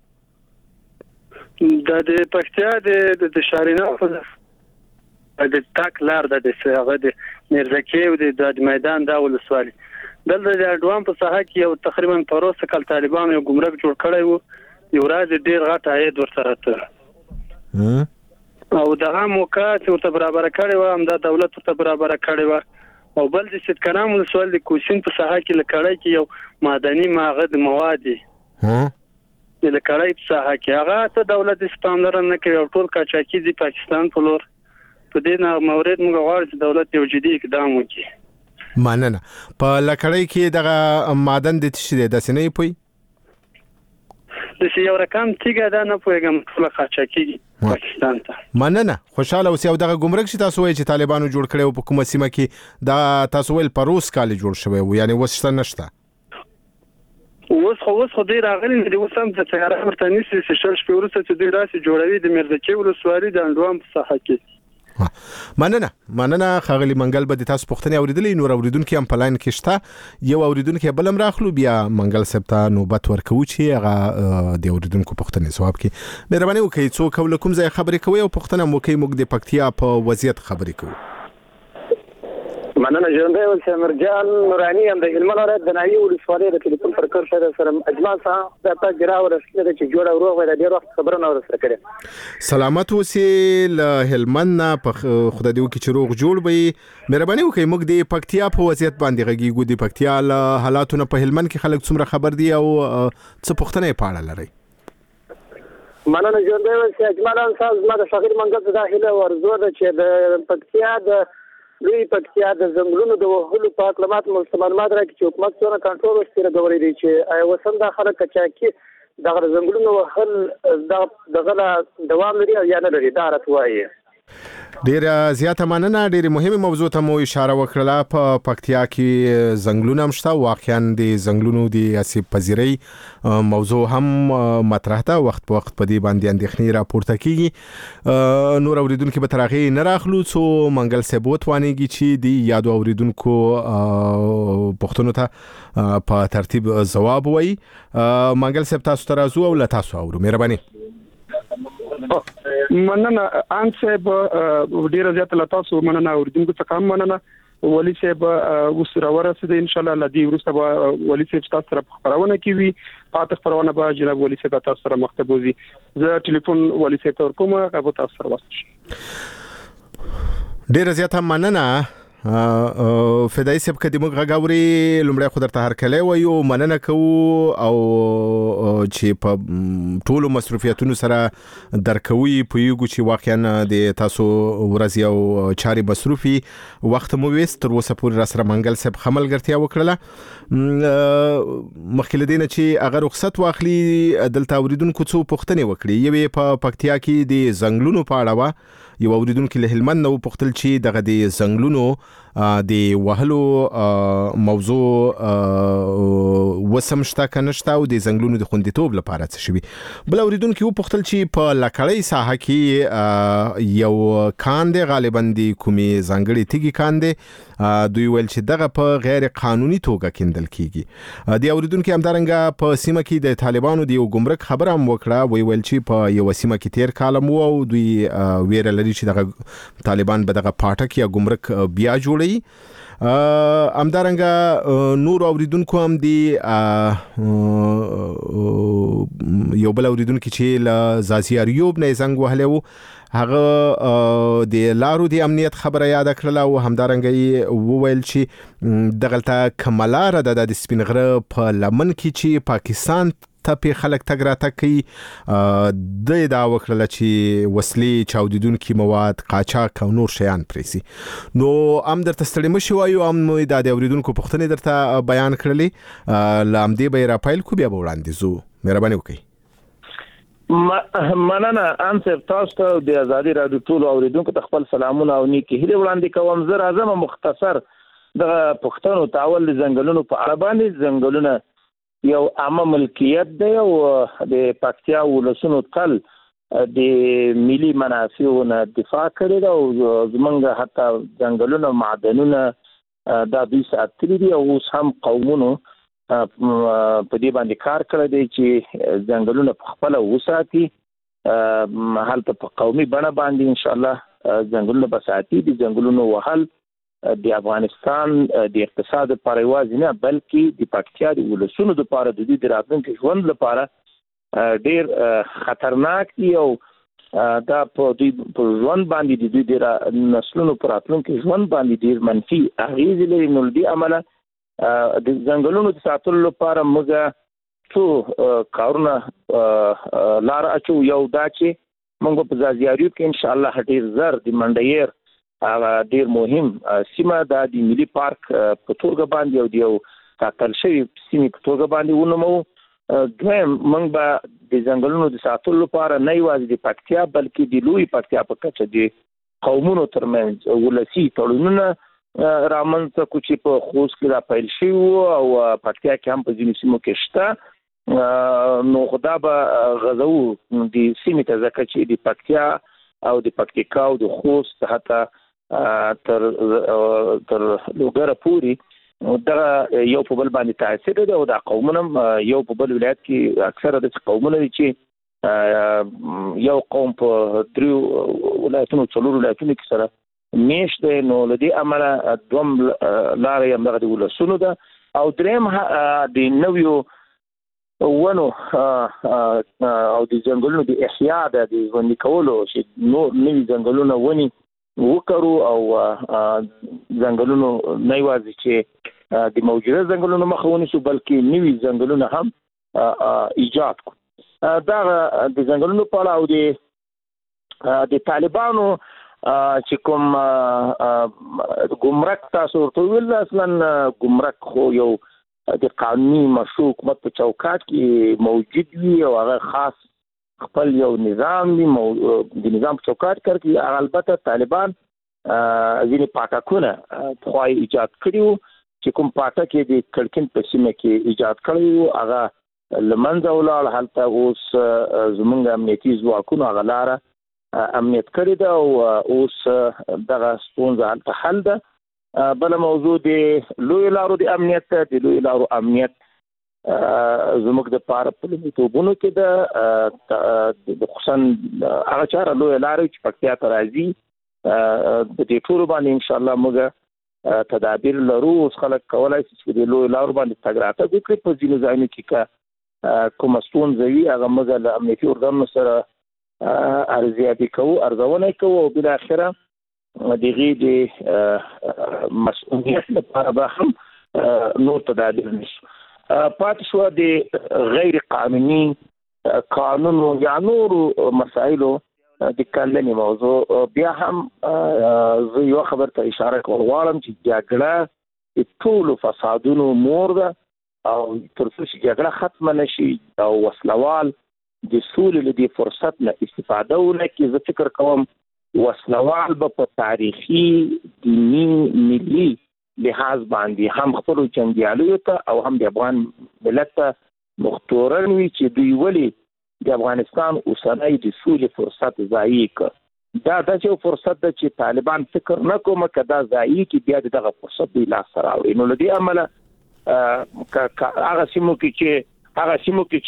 د پکتیا د شارینه د تاک لار د هغه د میرزکې او د میدان د ولسوالۍ دلته د اډوان په ساحه کې یو تقریبا پروسه کال طالبان یو ګمرک جوړ کړی وو. یو ورځ ډیر غټ عاید ورسره تر او دغه موقع چې ورته برابر کړی و هم د دولت ورته برابر کړی و. او بل د سیدکرم ولسوالۍ د کوشین په ساحه کې لکړی کې یو معدني معدن مواد د لکړی په ساحه کې هغه ته دولت استاندارد نه کوي او ټول کاچاکي د پاکستان په لور په دې مورد موږ غواړو چې دولت یو جدي اقدام وکړي. مننه. په لکړی کې دغه معدن د تشې د سینې پوي د یو رقم تیګه دا نه پوهیږم ټول قاچاقي پاکستان ته. مننه. خوشاله اوسئ. او دغه ګمرک چې تاسو وایي چې طالبانو جوړ کړی او په کومه سیمه کې دا تاسو ویل پروس کال جوړ شوی و یعنی وسته نشته اوس خو دې راغلي دی اوس هم چې هغه ورته نيسي چې شل شپې ورسته چې دوی راسي جوړوي د میرزکې ولسوالۍ د اندوام په ساحه کې. مننه خاغلی منګل به د تاسو پوښتنې اوریدلې. نور اوریدونکو هم په لاین کې شته. یو اوریدونکو بلم راخلو بیا منګل سپتا نوبت ورکو چې هغه د اوریدونکو پوښتنې جواب کړي. مهرباني وکړئ څوک ولکم ځای خبرې کوي او پوښتنه مو کوي موږ د پکتیا په وضعیت خبرې کوو. مننه ژوندی اوسئ. مرجان نوراني هم د هلمند ولایت د ناوې ولسوالۍ د ټلیفون پر کار سره اجمال صاحب د تاسو ګرا ورسېده چې جوړ او روغ د ډیر وخت خبرونه ورسره کړې. سلامت اوسئ. له هلمند نه په خدای دې وکړي چې روغ جوړ وي. مهرباني وکړئ موږ د پکتیا په وضعیت باندې غږیږو. د پکتیا له حالاتونو په هلمند کې خلک څومره خبر دي او څه پوښتنه یې پاړه لري؟ مننه ژوندی اوسئ. اجمال صاحب زما د فقیر منګل د داخله ورزو ده چې د پکتیا د لوی پکتیا د ځنګلونو د وهلو په اقلامات معلومات راکړي چې حکومت څنګه کنټرول وکړي غوړي دي چې وسم د خلک کچاکي د ځنګلونو وهل دغه دوام لري او یا نه لري دا راځي. ډیر زیاته مننه. ډیر مهمه موضوع ته مو اشاره وکړه. په پکتیا کې ځنګلونه مشته. واقعا د ځنګلونو د اسیب پذیری موضوع هم مطرح ده. وخت په وخت په دې باندې اندېښنې راپورته کیږي. نور اوریدونکو به ترغه نه راخلو څو منګل ثبوت وانیږي چې دی یادو اوریدونکو پښتنو ته په ترتیب جواب وایي. منګل ثبت تاسو ترازو او لا تاسو اورو. مهرباني. مننه ان صاحب ډیره زیاته لتاسو مننه اوریدونکو څخه هم مننه. ولی صاحب اوس راورسېد ان شاء الله لدی ورسته ولی صاحب تاسو سره خبرونه کوي. پاتې خبرونه به جناب ولی صاحب تاسو سره مخاطب وي. زه ټلیفون ولی صاحب ته کوم هغه تاسو سره واسطه. ډیره زیاته مننه. فدای صاحب کدی موږ غاوري لومړی خو درته هرکلی وایو. مننه کوو او چې په ټولو مصرفیاتونو سره درکوي پویګو چې واقعا د تاسو ورځ یو چاري مصرفي وخت مو وست تر اوسه پورې را سره منګل صاحب خملګرتیا وکړه. مخکې لدینه چې اگر رخصت واخلي دلته اوریدونکو څو پوښتنې وکړي. یوې په پکتیا کې د ځنګلونو په اړه و. یو اوریدونکو له هلمند نو پوښتل چې دغه د ځنګلونو د وهلو موضوع وسمشته کنهشته او د ځنګلونو د خوندیتوب لپاره څه شوی. بل اوریدونکو پوښتل چې په لکړی ساحه کې یو کاندې غالبا د کومي ځنګړي تیږي کاندې دوی ویل چې دغه په غیر قانوني توګه کیندل کیږي. د اوریدونکو همدارنګه په سیمه کې د طالبانو د یو ګمرک خبره هم وکړه. ویل چې په یو سیمه کې تیر کالم وو او دوی ویره لري چې دغه طالبان به دغه پاټک یا ګمرک بیا جوړي. همدارنګه نور اوریدونکو هم دی یو بل اوریدونکو چې ل زازي اریوب نه زنګ وهلو هغه د لارو د امنیت خبره یاد کړله او همدارنګه وویل چې دغلطه کملار د سپینغره په لمن کې چې پاکستان ته په خلک تګ راتګ کوي د دا وکړه چې وسلې چاودیدونکو مواد قاچاق او نور شیان پریسي. نو ام درته ستړي مشي وایو ام د اوریدونکو پوښتنې درته بیان کړلې. لام دې به را پایل کو بیا وړاندې زو. مهرباني وکړئ. مننه انصر تاسو د ازادي رادیو ټول اوریدونکو ته خپل سلامونه او نیکی هیله وړاندې کوم. زه راځم مختصر د پښتنو تعامل د ځنګلونو په اړه باندې. ځنګلونه یو عامه ملکیت دی او د پکتیا ولسونو تل د ملي منافعو نه دفاع کړی دا او زمونږ حتی ځنګلونه معدنونه دا دوی ساتلي دي او اوس هم قومونو په دې باندې کار کړی دی چې ځنګلونه په خپله وساتي هلته په قومي بڼه باندې انشاءالله ځنګلونه به ساتي د ځنګلونو وهل د افغانستان د اقتصاد لپاره یوازې نه بلکې د پکتیا د ولسونو لپاره د دوی د راتلونکي ژوند لپاره ډیر خطرناک دي او دا په دوی په ژوند باندې د دوی د نسلونو پر راتلونکي ژوند باندې ډیر منفي اغیزې لري. نو دې امله د ځنګلونو د ساتلو لپاره موږ څو کارونه لار اچو. یو دا چې موږ په ځاځیاریو کې انشاءالله ډیر زر د منډیر ډیر مهم سیمه دا د ملي پارک په توګه باندې او د یو ټاکل شوي سیمې په توګه باندې ونومو. دویم موږ به د ځنګلونو د ساتلو لپاره نه یوازې د پکتیا بلکې د لوی پکتیا په کچه د قومونو ترمنځ ولسي تړونونه رامنځته کړو چې په خوست کې را پیل شوي او پکتیا کې هم په ځینو سیمو کې شته. نو خدا به غزو د سیمې ته ځکه چې د پکتیا او د پکتیکا او د خوست حتی تر لوګره پوري دا یو په بل باندې تاثیر دی او دا قومونه یو په بل ولایت کې اکثره د قومونه دي چې یو قوم په درو ولایتونو څلور ولایتونو کې سره میش دی. نو لدی عمله دوم لارې هم دغه ولسونو ده او دریم د نویو ونو او د ځنګلونو د احیا د ژوندي کولو چې نور نوي ځنګلونه ونی وکړو او ځنګلونو نه یوازې چې د موجوده ځنګلونو مخه ونیسو بلکې نوي ځنګلونه هم ایجاد کړو. دا د ځنګلونو په اړه او د طالبانو چې کوم ګمرک تاسو ورته ویل اصلا ګمرک خو یو د قانوني مشروع حکومت په چوکاټ کې موجود وي او هغه خاص خپل یو نظام دی د نظام په چوکاټ کې البته طالبان ځینې پاټکونه خو ایجاد کړي چې کوم پاټک یې د کړکین په سیمه کې ایجاد کړي هغه لمنځه ولاړ. هلته اوس زمونږ امنیتي ځواکونو هغه لاره امنیت کړی ده او اوس دغه ستونزه هلته حل ده. بل موضوع د لوی لارو د امنیت د لوی لارو امنیت زموږ د پاره په لومړیتوبونو کې د خصوصا هغه چاره لوی لارې چې پکتیا ته راځي د دې ټولو باندې انشاءالله موږ تدابیر لرو. اوس خلک کولای شي چې د لوی لارو باندې تګ راتګ وکړي. په ځینو ځایونو کې کومه ستونزه وي هغه موږ له امنیتي ارګانونو سره ارزیابي کوو ارزونه کوو او بالاخره دغه د مسؤلیت لپاره به هم نور تدابیر نیسو. پاتې شو د غیر قانوني قانونو یا نورو مسایلو د کلنې موضوع بیا هم زه یو خبر ته اشاره کول غواړم چې جګړه د ټولو فسادونو مور ده او تر څو چې جګړه ختمه نشي او وسلوال د سولې له دې فرصت نه استفاده ونه کړي زه فکر کوم وسلوال به په تاریخي دیني ملي لحاظ باندې هم خپل جنگیالیو ته او هم د افغان ملت ته مختورن وي چې دوی ولې د افغانستان اوسنۍ د سولې فرصت ضایع کړ. دا چې فرصت ده چې طالبان فکر نه کوم کدا ضایع کی بیا دغه فرصت دی لاس راوړي. نو لدی عمله هغه سیمو کې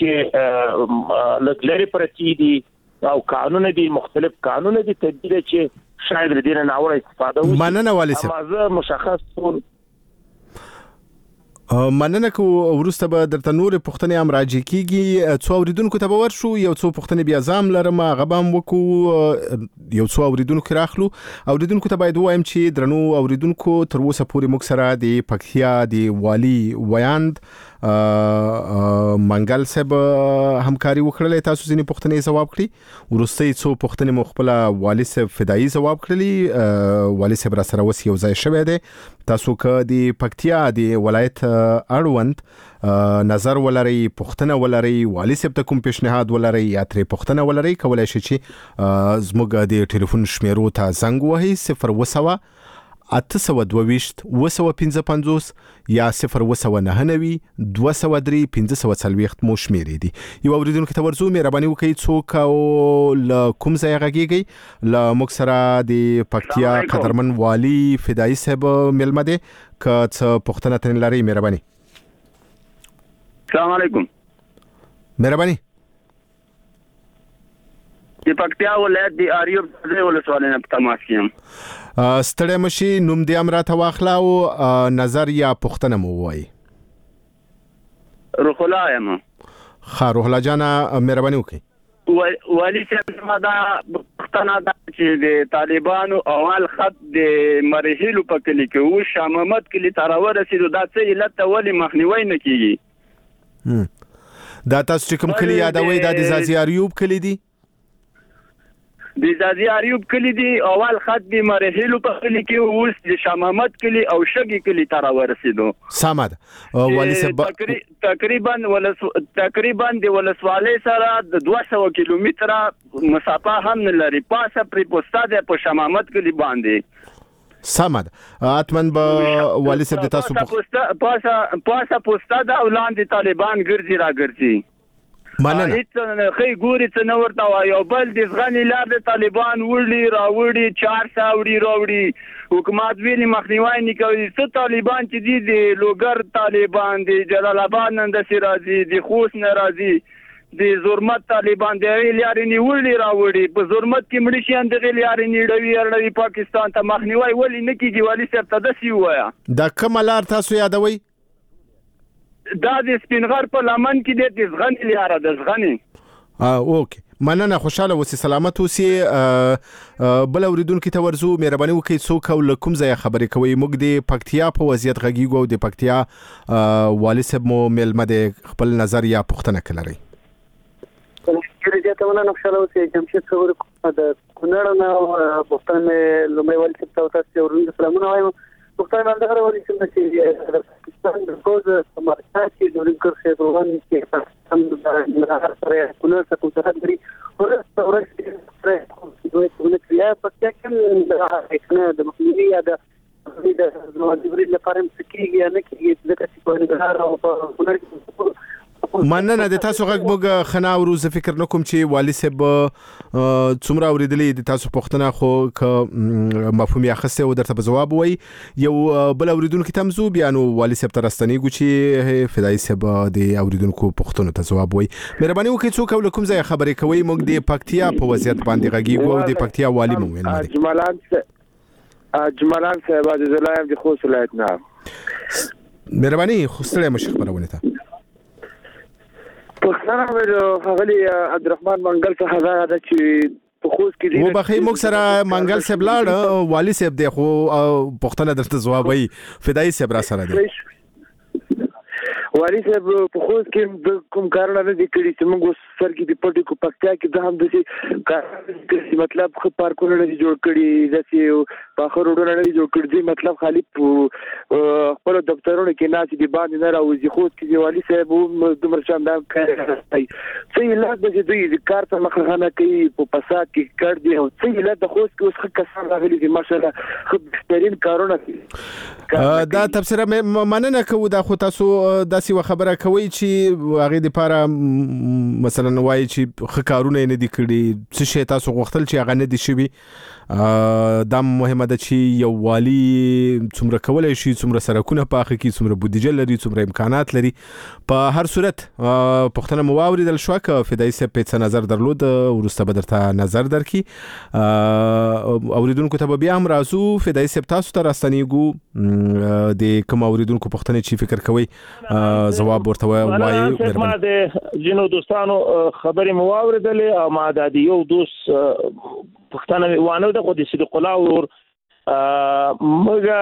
چې لګلري پرتی دي او قانون دي مختلف قانون دي تدبیر چې شاید د دې نه اوري استفاده وشي. مننه والي صاحب. مازه مشخص ټول مننه کو ورسته به درته نور پښتنې هم راځي کیږي. څو اوریدونکو ته باور شو یو څو پښتنې بیا ځام لرم غبام وکو یو څو اوریدونکو راخلو. اوریدونکو ته باید وایم چې درنو اوریدونکو تر اوسه پورې موږ سره د پکتیا د والی ویاند منګل صاحب همکاري وکړلې. تاسو ځینې پښتنې جواب کړی ورسته څو پښتنې مخبله والی صاحب فدایي جواب کړلی. والی صاحب را سره وس یو ځای شوی دی. تاسو که د پکتیا د ولایت اړوند نظر ولري پښتنه ولري والی صاحب ته کوم پیشنهاد ولري یا ترې پښتنه ولري کولای شي چې زموږ د ټلیفون شمیرو ته زنګ وهي 0 200 822 255 یا 029 203 1540 مو شمیرې دي. یو اوریدونکو ته ورزو مهرباني وکړئ څوک او ل کوم ځای غږیږي. ل موږ سره د پکتیا قدرمن والی فدایي صاحب ملمه دي که څه پوښتنه ترې لرئ مهرباني. السلام علیکم. مهرباني. د پکتیا ولایت د اریوب ځای ولسوالۍ نه تماس یم. ستړی مشي نوم دې هم راته واخله او نظر یا پوښتنه مو ووایي. روح الله یم. ښه روح الله جانه مهرباني وکړئ. والي صاحب زما دا پوښتنه ده چې د طالبانو اول خط د مرحلو په کلي کې و شاه محمد کلي ته راورسېدو دا څه علت ته ولې مخنیوی نه کیږي؟ دا تاسو چې کوم کلي یادوئ دا د ځاځي اریوب کلي دي؟ د ځاځي اریوب کلي دي. اول خط د مرحلو په کلي کې اوس د شاه محمد کلي او شګي کلي ته راورسېدو. سمه ده. والي صاحب تقریبا د ولسوالۍ سره د 200 کیلومتره مسافه هم نه لري. پاسه پرې پوسټا ده په شاه محمد کلي باندې. سمه ده. اتمن به والي صاحب د تاسو پاسه پوسټا ده او لاندې طالبان ګرځي را ګرځي. مننه. هیڅ خې ګوري څه نه ورته وایي. او بل د زغنی لار د طالبان وړي راوړي 400 راوړي حکومت ویلي مخنیوی نه کوي. څه طالبان چې دي د لوګر طالبان د جلال آباد نه د سرازي د خوست نه راځي د زورمت طالبان د لارې نیولې راوړي په زورمت کې مړي شي د لارې نیړوي اړوي پاکستان ته مخنیوی ولې نه کیږي؟ والي صاحب ته داسې وایا. دا کوم لار تاسو یادوي؟ دا د سپینغر په لمن کې د زغنی لاره د زغنی. اوکې مننه. خوشاله اوسئ سلامت اوسئ. بل اوریدونکو ته ورزو مهرباني وکړئ څوک او کوم ځای خبرې کوي. موږ د پکتیا په وضعیت غږیږو او د پکتیا والي صاحب مو ملمه د خپل نظر یا پوښتنه کړئ. ته مننه. خوشاله اوسئ. جمشید خبر د کونړ نه پوښتنه لومړی والي صاحب ته تاسو ورته سلامونه وایم. پښتون باندې غوړي چې پاکستان د کوز سمارټ چې د لینکر شهروان کې هم د هر سره کولر څخه څه دري ورته ورته دوی څنګه کړیا پکې کوم د مخنیوي یا د جبريل لپاره مسکیږي نه کیږي ځکه چې په نګهار او په کولر مننه. د تاسو غږ موږ خنا او روز فکر نکوم چې والي صاحب څومره اوریدلې د تاسو پوښتنه خو مفهوم یې اخسته او درته جواب وای. یو بل اوریدونکو ته مزو بیانو والي صاحب ترستنیږي چې فدایي صاحب د اوریدونکو پوښتنو ته جواب وای. مهرباني وکړئ څوک او کوم ځای خبرې کوي. موږ د پکتیا په وضعیت باندې غږیږو او د پکتیا والي مو ویل دي. جمالان صاحب د زلایم د خوست ولایت نه. مهرباني خوستله مشخ خبرونه ته پښتنه غلي عبدالرحمن منګل څخه دا چې په خوست کې و بخې موږ سره منګل صاحب لاړ والي صاحب دی خو پښتنه درته جواب وي. فدایي صاحب را سره دی. والي صاحب په خوست کې کوم کارونه نه دي کړی چې موږ سر کې د پټي کو پکتیا کې د هم د مطلب خو پارکونه نه جوړ کړي چې په اخر وروډونه نه جوړ کړي. مطلب خالي خپل دفترونو کې نه چې د باندې نه راوځي. خوست کې والي صاحب دومره شاندار کار کوي. څه علت د دوی د کار ته مخه کوي په فساد کې کړ دي او څه علت د خوست کې اوس کسان راغلي دي ماشاءالله خو بهترین کارونه کوي. دا تفسیر مننه کوو. دا خو تاسو داسې خبره کوي چې هغه د لپاره مثلا وایي چې خکارونه نه دي کړی څه شي تاسو غوښتل چې هغه نه دي شوی. دا مهمه ده چې یو والی څومره کولای شي څومره سرکونه پاخه کی څومره بودیجه لري څومره امکانات لري. په هر صورت پښتنه مواوریدل شو ک فدایي صاحب په نظر درلود ورسته به درته نظر درکې. اوریدونکو ته بیا هم راځو. فدایي صاحب تاسو ته راستنیږو د کوم اوریدونکو پښتنه چې فکر کوي جواب ورته وایي. ما د جنو دوستانو خبرې مواوریدل او ما د یو دوست پښتنه وانه د خو د صدیق الله ور مګه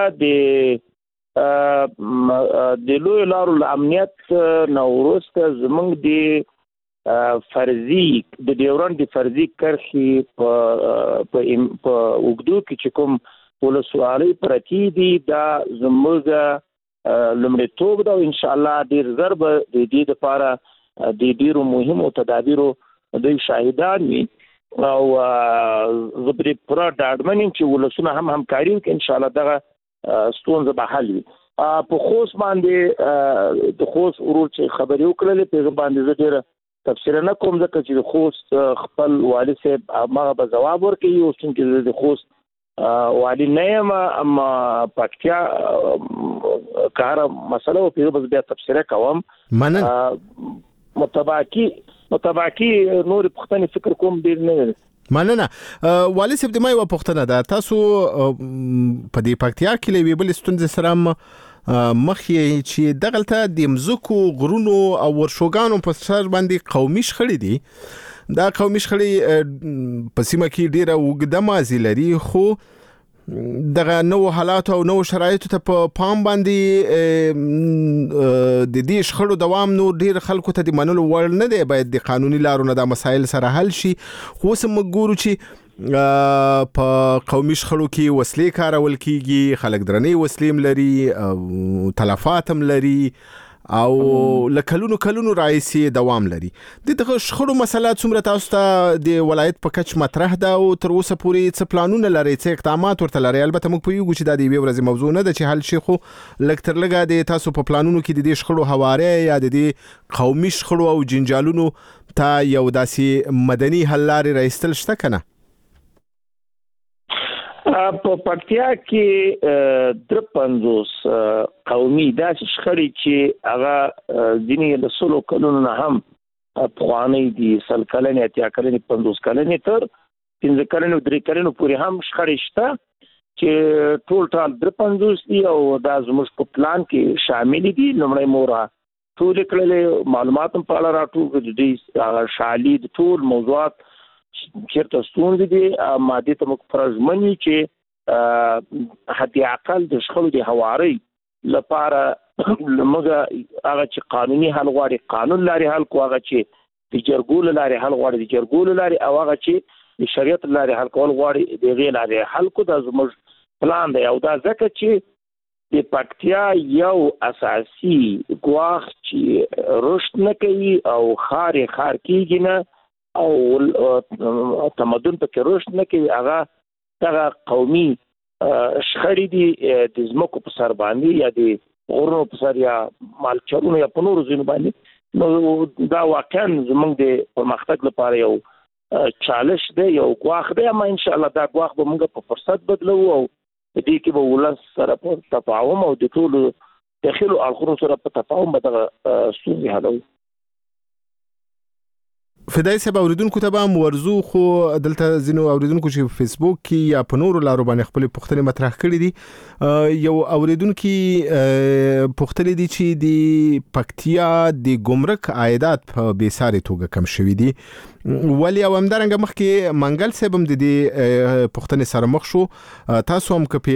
د لوی لارو امنیت نورسته زمونږ د فرضي د ډیورن د فرضي کرخي په وګدو کې چې کوم ولسوالۍ پرتی دي دا زموږ لمړیتوب دا ان شاء الله ډیر ضرب د دې لپاره د ډیرو مهمو تدابیرو د شاهدان وي او زبري پورا د اډمنیم چې ولسونه هم همکاري وکړي ان شاء الله دغه ستونزه به حل وي. په خوست باندې د خوست ورور چې خبرې وکړلې په باندې زه ډېر تفسیر نه کوم ځکه چې د خوست خپل والي صاحب هغه به جواب ورکړي او څنګه د خوست والي نه یم اما پکتیا کار مسله او په بیا تفسیر کوم. متباکی نور پښتني فکر کوم ډیر نه. مننه والي صاحب د ما یو پښتنه ده، تاسو په دې پکتیا کې له ویبل ستونزې سره مخ یې چې دغلته د مزکو غرونو او ورشوګانو په سر باندې قومي شخړې دي. دا قومي شخړې په سیمه کې ډیره اوږده ماضي لري، خو دغه نو حالات او نو شرایطو ته په پام باندې د دې شخړو دوام نور ډیر خلکو ته د منلو وړ نه دی. باید د قانوني لارو نه دا مسایل سره حل شي. خو سم ګورو چې په قومي شخړو کې وسلې کارول کیږي، خلک درنې وسلې لري، تلفات هم لري او لکلونو رئیسي دوام لري. دغه شخړو مسله څومره تاسو ته د ولایت په کچ مطرح ده او تر اوسه پورې څه پلانونه لري، څه اقدامات ورته لري؟ البته موږ پوهیږو چې دا د یوې ورځې موضوع نه ده چې حل شي، خو لږ تر لږه د تاسو په پلانونو کې د دې شخړو هواره یا د دې قومي شخړو او جنجالونو ته یو داسې مدني حل لارې راایستل شته که نه؟ په پکتیا کې 53 قومي داسې شخړې چې هغه ځینې د 100 کلونو نه هم پخوانۍ دي، 100 کلنې، 80 کلنې، 50 کلنې تر 15 کلنو 3 کلنو پورې هم شخړې شته چې ټول 53 دي او دا زموږ په پلان کې شامل دي. لومړی مورا ټول کړل معلومات په اړه راټول کړي، شالي د ټول موضوعات چیرته ستونزې دي ماده ته موږ فرضمنی چې حتی عقل د شخړو د هواري لپاره موږ هغه چې قانوني حل غواړي قانون لري حل کو، هغه چې د جرګول لري حل غواړي د جرګول لري، او هغه چې د شریعت لري حل کول غواړي د غیر لري حل کو. دا زموږ پلان دی او دا ځکه چې د پکتیا یو اساسي ګواښ چې رشد نه کوي او خار کیږي نه او تمدن په کې رشد نه کوي، هغه قومي شخړې دي د زمکو په سر باندې یا د غرونو په سر یا مالچرونو یا په نورو ځینو باندې. نو دا واقعا زموږ د پرمختګ لپاره یو چالش دی، یو ګواښ دی، اما ان شاء الله دا ګواښ به موږ په فرصت بدلو او دې کې به ولس سره په تفاهم او د ټولو داخلو اړخونو سره په تفاهم به دغه ستونزې حلوي. فدای صاحب اوریدونکو ته به ورزو، خو دلته ځینو اوریدونکو چې فیسبوک کې یا په نورو لارو باندې خپل پوښتنې مطرح کړې دي. یو اوریدونکو پوښتنې دي چې د پکتیا د ګمرک عایدات په بیساري توګه کم شوي دي، ولی او همدارنګه مخکې منګل صاحب هم د دې پوښتنې سره مخ شو. تاسو هم که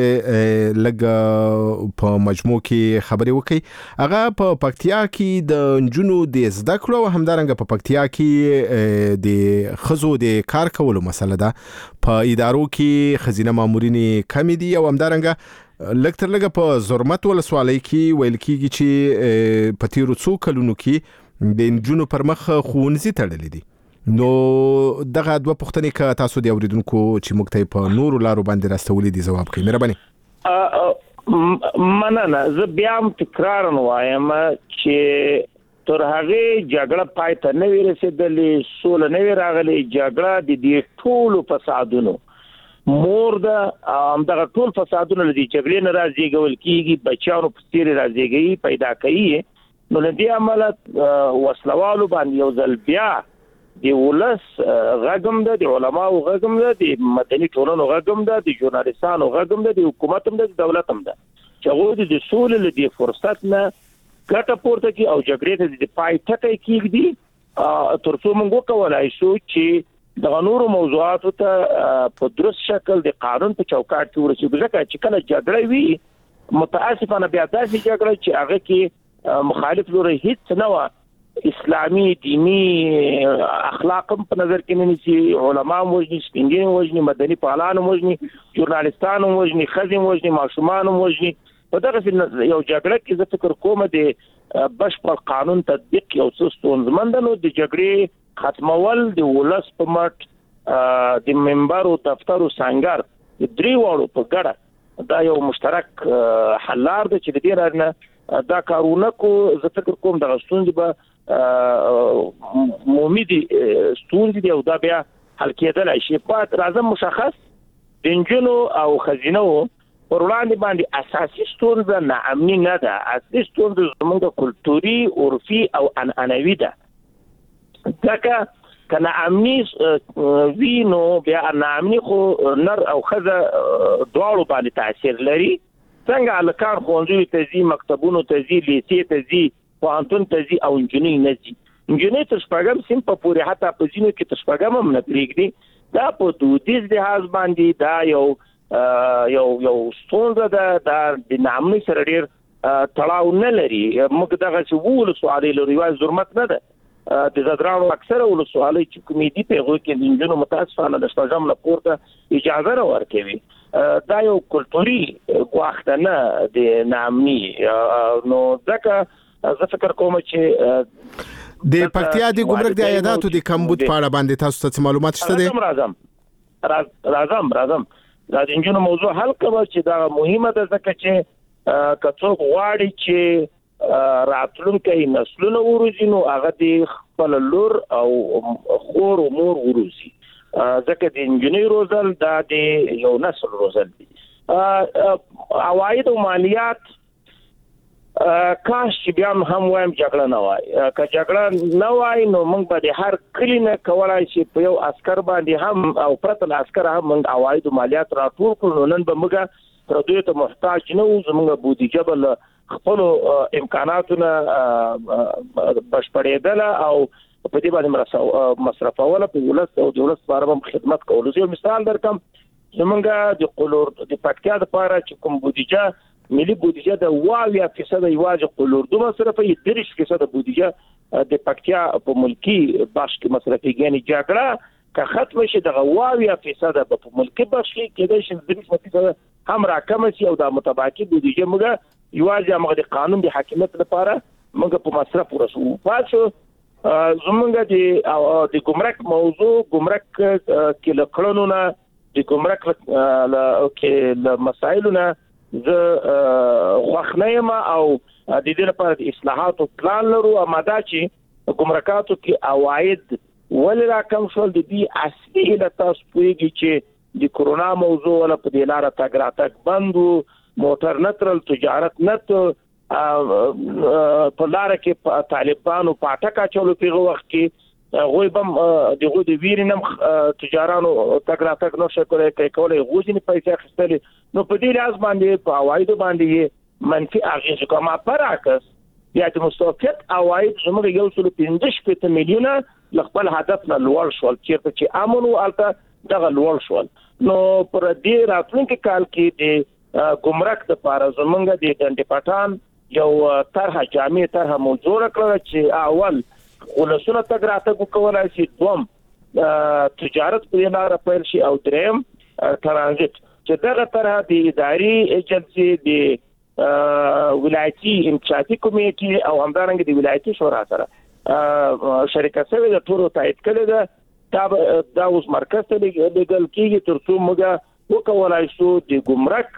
لږ په مجموع کې خبرې وکړئ. هغه په پکتیا کې د نجونو د زده کړو او همدارنګه په پکتیا کې د خزو د کار کولو مسله ده. په ادارو کې خزینه مامورین کمی دي او همدارنګه لږ تر لږه په زرمت ولسوالۍ کې ویل کېږي چې په تیرو څو کلونو کې د نجونو پر مخ ښوونځي تړلي دي. نو دغه دوه پوښتنې که تاسو د اوریدونکو چې موږ ته په نورو لارو باندې راستولي دي ځواب کړئ. مهرباني. مننه. زه بیا هم تکرار وایم چې تر هغه جګړه پای ته نه ورسېدلې، سوله نه راغلې. جګړه د دې ټولو فسادونو مور ده، همدغه ټول فسادونه د جګړې نه راځيږي کیږي، بچیانو په تیر راځيږي پیدا کوي. نو لدی عمله وسلوالو باندې یو ځل بیا د ولس غږم ده، د علماو غږم ده، د مدني ټولنو غږم ده، د ژورنالیستانو غږم ده، د حکومت هم ده، د دولت هم ده، چې هغوی د سولې له دې فرصت نه ګټه پورته کړي او جګړې ته د پای ټکی کېږدي تر څو موږ وکولای شو چې دغه نورو موضوعاتو ته په درست شکل د قانون په چوکاټ کې ورسېږو. ځکه چې کله جګړه وي متاسفانه بیا داسې جګړه چې هغه کې مخالف لوري هیڅ نه وه، اسلامي دینی اخلاق په نظر کې نه نیسي، علما وژني، سپین وژني، مدني فعالان وژني، ژورنالیستان وژني، ښځې وژني، ماشومان وژني. په دغه یو جګړه کې زه فکر کوم د بشپړ قانون تطبیق یو څه ستونزمن ده. نو د جګړې ختمول د ولس په مټ د منبر او دفتر او سنگر د درې واړو په ګډه دا یو مشترک حل لار ده چې د دې رانه دا کارونه کو زه فکر کوم د ستونزې به مومي دي ستونزې دي او دا بیا حل کېدلای شي. په راځم مشخص د نجونو او ښځینو پر وړاندې باندې اساسي ستونزه ناامني نه ده. اصلي ستونزه زموږ د کلتوري عرفي او عنعنوي ده. ځکه که ناامني وي نو بیا ناامني خو نر او ښځه دواړو باندې تاثیر لري. څنګه هلکان ښوونځیو ته ځي، مکتبونو ته ځي، لیسې ته ځي، پوهنتون ته ځي او نجونې نه ځي. نجونې تر شپږم صنف پورې حتی په ځینو کې تر شپږم هم نه پرېږدي. دا په دودیز لحاظ باندې دا یو ستونزه ده. دا د ناامنۍ سره ډېر تړاو نه لري. موږ دغسې ولسوالۍ لرو، یوازې زرمت نه ده. د زدرانو اکثره ولسوالۍ چې کومې دي په هغوی کې د نجونو متاسفانه د شپږم نه پورته اجازه نه ورکوي. دا یو کلتوري ګواښ ده نه د ناامني. نو ځکه زه فکر کوم چې د پکتیا د ګمرک د عایداتو د کمبود په اړه باندې تاسو ته معلومات شته دي؟ راځم دا د نجونو موضوع حل کوم چې دا مهمه ده، ځکه چې که څوک غواړي چې راتلونکي نسلونه وروزي نو هغه د خپل لور او خور او مور وروزي. ځکه د انجینر روزل دا د یو نسل روزل دي. عواید او مالیات کاش چې بیا هم وایم جګړه نه وای. که جګړه نه وای نو موږ به د هر کلی نه کولای شي په یو عسكر باندې هم او پرته له عسكر هم موږ عواید او مالیات راټول کړو. نن به موږ تر دوی ته محتاج نه وو. زموږ بودیجه به خپل امکاناتونه بشپړېدل او په دې باندې مصرفوله په ولس او دولت لپاره هم خدمت کول. زه مثال درکم، زمونږ د قلور د پکتیا لپاره چې کوم بودیجه ملي بودیجه د 20% یوازې قلوردو مصرفي، 30% بودیجه د پکتیا په ملکی بخش کې مصرفي. یعنی جګړه که ختم شي دغه 20% په ملکی بخش کې کېدای شي 30% هم راکم شي او د متباقي بودیجه موږ یوازې موږ د قانون د حاکمیت لپاره موږ په مصرف ورسو. پاتو زمونږ د ګمرک موضوع، ګمرک کې لکړنو نه د ګمرک کې له مسایلو نه زه خوښ نه یم او د دې لپاره د اصلاحاتو پلان لرو. اماده چې ګمرکاتو کې عواید ولې راکم شول، د دې اصلي علت تاسو پوهیږئ چې د کرونا موضوع ولا په دې لاره تګ راتګ بند وو، موټر نه ترل، تجارت نه په لاره کې طالبانو پاټک اچولو په وخت کې هغوی بم دغه د ویرینم تجارانو تګ راتګ نو شکرې کولای غوځنی پیسې اخیستلې. نو په دې لحاظ باندې په عوایدو باندې منفي اغیز کومه پراکس یا د مستوفیت عواید زموږ 115 میلیونه خپل هدف نه لوړ شول، چیرته چې امن او الته دغه لوړ شول. نو پر دې راتلونکي کال کې د ګمرک د لپاره زمونږ د ډنډ پټان یو طرحه جامع طرحه موضوع کړل چې اول ولسونه تګ راتګ کولای شي، دوم تجارت په لاره پیل شي او دریم ترانزیت. چې دغه طرحه د اداري ایجنسی د ولایتي امتیازي کمیټې او همدارنګه د ولایتي شورا سره شریکه شوې د ټولو تایید کړل ده. دا اوس مرکز ته لګل کېږي تر څو موږ وکولای شو د ګمرک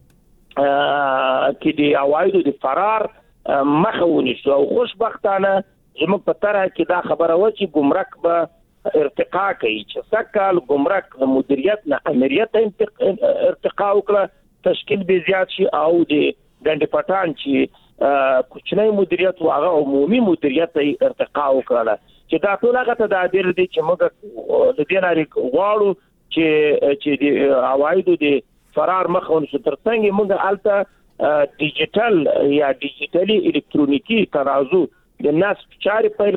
کې د عوایدو د فرار مخه ونیسو. او خوشبختانه زموږ په طرح کې دا خبره و چې ګمرک به ارتقا کوي، چې سکهال ګمرک د مدیریت نه امریت ارتقا وکړه، تشکیل به زیات شي او د ډنډ پټان چې کوچنی مدیریت او هغه عمومي مدیریت ارتقا وکړه. چې دا ټول هغه ته د عادل دي چې موږ د دې لارې غواړو چې د عوایدو د فرار مخه ونیسو. ترڅنګ موږ الته ډیجیټل یا ډیجیټلي الکترونیکی ترازو د نصب چارې پیل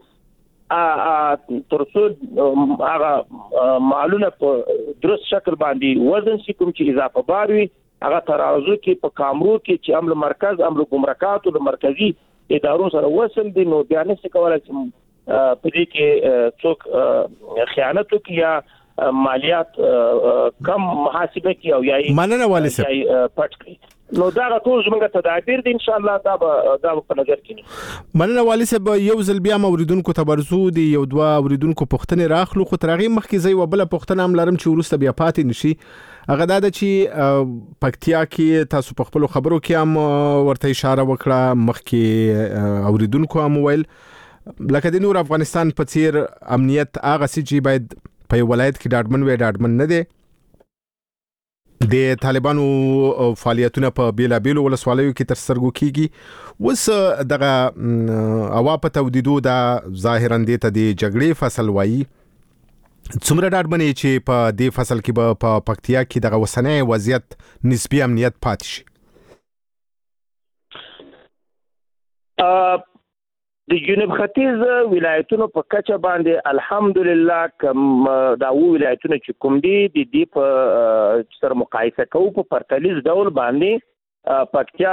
کړلې تر څو هغه مالونه په درست شکل باندې وزن شي، کوم چې اضافه بار وي هغه ترازو کې په کامرو کې چې عمل مرکز عمل ګمرکاتو د مرکزی ادارو سره وصل دي. نو بیا نشي کولای چې په دې کې څوک خیانت وکړي یا مالیات کم محاسبه کی او یا مننه والي صاحب پټ کړي. نو دا ټول زموږ تدابیر دي ان شاء الله دا په نظر کې مننه والي صاحب یو ځل بیا موریدونکو ته برزو دي یو دوه اوریدونکو پوښتنې راخلو خو تر هغه مخکې زه یو بل پوښتنه هم لرم چې ورسته بیا پاتې نشي هغه دا چې پکتیا کې تاسو په خپل خبرو کې هم ورته اشاره وکړه مخکې اوریدونکو هم ویل لکه د نور افغانستان په څیر امنیت هغه چې باید په ولایت کې ډاډمن نه دی د طالبانو فعالیتونه په بیلابیلو ولسوالیو کې تر سترګو کیږي وس دغه اواپه تودیدو دا ظاهرا د جګړې فصل وایي څومره ډاډمنې چې په دې فصل کې په پکتیا کې دغه وسنۍ وضعیت نسبی امنیت پاتې شي د جنوب ختیځ ولایتونو په کچه باندې الحمدلله کوم دا ولایتونه چې کوم دي د دې په سره مقایسه کوو په پرتلیز ډول باندې پکتیا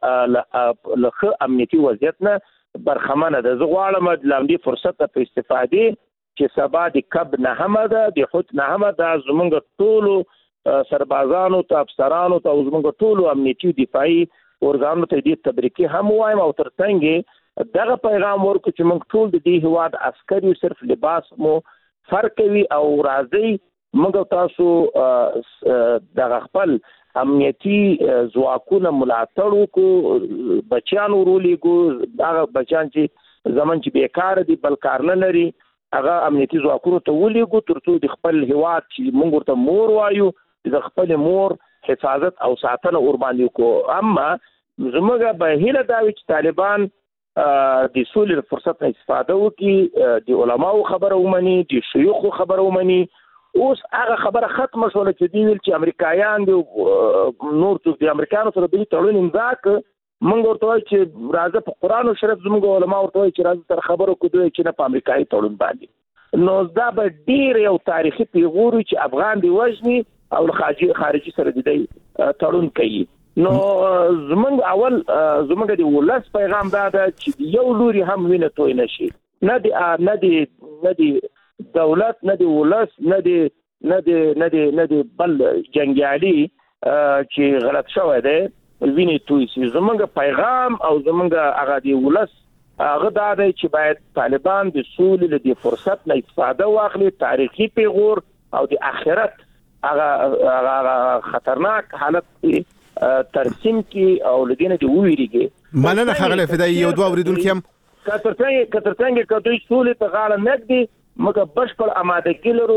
له امنیتي وضعیت نه برخمنه ده. زه غواړم د لامدي فرصت په استفاده چې سبا د کب نه هم ده د حوت نه هم ده زمونږ ټولو سربازانو ته افسرانو ته زمونږ ټولو امنیتي دفاعي ارګانونو ته دې تبریکي هم وایم او ترڅنګ دغه پیغام ورکو چې موږ ټول د دې هواد عسکري صرف لباس مو فرق کوي او راځي موږ تاسو دغه خپل امنیتي ځواکونه ملاتړ وکړو بچیان ورولېږو هغه بچیان چې زمون چې بیکار دي بل کار نه لري هغه امنیتي ځواکونو ته ولېږو ترڅو د خپل هواد چې موږ ورته مور وایو د خپل مور حفاظت او ساتنه ور باندې وکړو. اما زموږ به هیله دا وي چې طالبان د سولې فرصت نه استفاده وکړي د علماو خبره ومني د شيوخو خبره ومني اوس هغه خبره ختمه شوه چې دی ویل چې امریکایان دي نور څه د امریکایانو سره د تړون امضا ک موږ ورته وایو چې راځه په قران او شریعت زموږ علما ورته وایي چې راځه تر خبرو کوو چې نه په امریکایي تړون باندې نو دا به ډیر یو تاریخي پیغور چې افغان دی وژني او خارجي سره د تړون کوي. نو زمونږ اول زمونږ د ولس پیغام دا ده چې یو لوري هم وینه توی نشي نه دی دولت نه دی ولس نه دی بل جنگیالي چې غلط شوی دی وینه توی شي. زمونږ پیغام او زمونږ هغه دی ولس هغه دا دی چې باید طالبان د سولې د فرصت نه استفاده واخلي تاریخي پیغور او د آخرت هغه خطرناک حالت ترسیم کی او لدینه دی ویریږي. مننه خغله فدای یو دوه اوریدونکو هم کترڅنګ کدوې سولې ته غاړه نګدي موږ بشپړ آمادګي لرو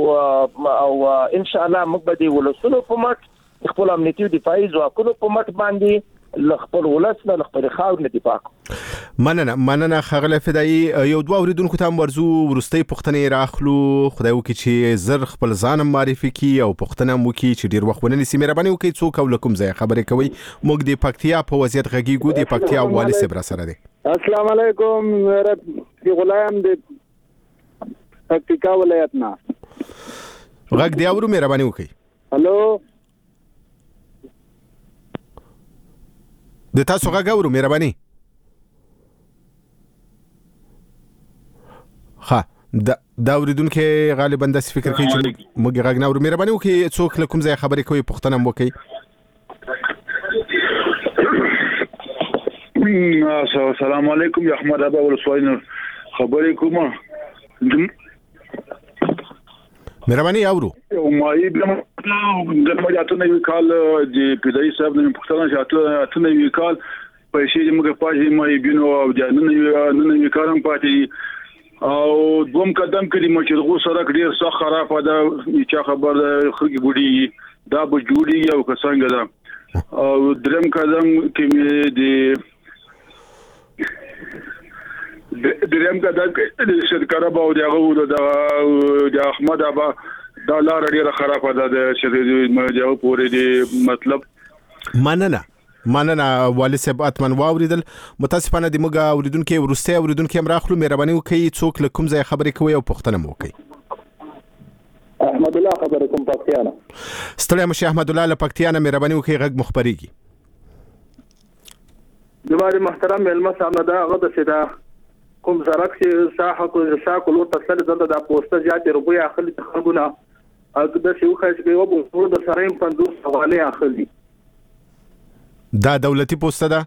او ان شاء الله موږ به دی ولسونو په مټ خپل امنیتي دفاعي ځواکونو په مټ باندې خپل ولس نه خپل خاور نه دفاع کوو. مننه خغله فدای یو دوه اوریدونکو ته ورزو ورستۍ پوښتنې راخلو خدای وکړي چې زر خپل ځان معرفي کی او پوښتنه مو کی چې ډیر وخت ونی سي مهرباني وکړئ څوک او لکم ځای خبرې کوي موږ د پکتیا په وضعیت غږیږو د پکتیا والي صبر سره دی. السلام علیکم رب غلام د پکتیا ولایت نه غږ دی اورو مهرباني وکړئ. هالو د تاسو غږ اورو مهرباني ها دا اوریدونکو غالبا د فکر کوي چې موږ غږ نه اورو مهرباني وکړئ څوک له کوم ځای خبرې کوي پوښتنه مو کوي. السلام علیکم یا احمد ابا ولسوالین خبرې کوم مهرباني اورو ما یې د مجاتونه یو کال د پیدایي صاحب نه پوښتنه شاته نه یو کال پیسې موږ پاتې ما یې بینو او جننه یو کارم پاتې او دوم قدم کې د مچرغو سره ډیر څه خراب ده چې خبر خرګي ګډي دا به جوړي او څنګه ده او درم قدم کې دریم قدم کې د شرکت باو د احمد ابا دا لار ډیره خراب ده د شریعت مجاو پورې دی مطلب مننه والي صاحب اتمن واوریدل متاسفانه د موږ اوریدونکو ورسته اوریدونکو هم راخلو مهرباني وکړئ څوک له کوم ځای خبرې کوي او پوښتنه مو کوي. احمد الله خبرې کوم پکتیانه ستړي مشه احمد الله له پکتیانه مهرباني وکړئ غږ مخبريږي. جمهور محترم علما صاحب دا هغه د سیدا کوم زرک چې ساحه کو ساکو لور تسل دلته د پوسټه جاتې روپیا اخلي تخربونه اګه د شیو خاص کې و په د سره 500 حواله اخلي دا دولتي پوسټه ده؟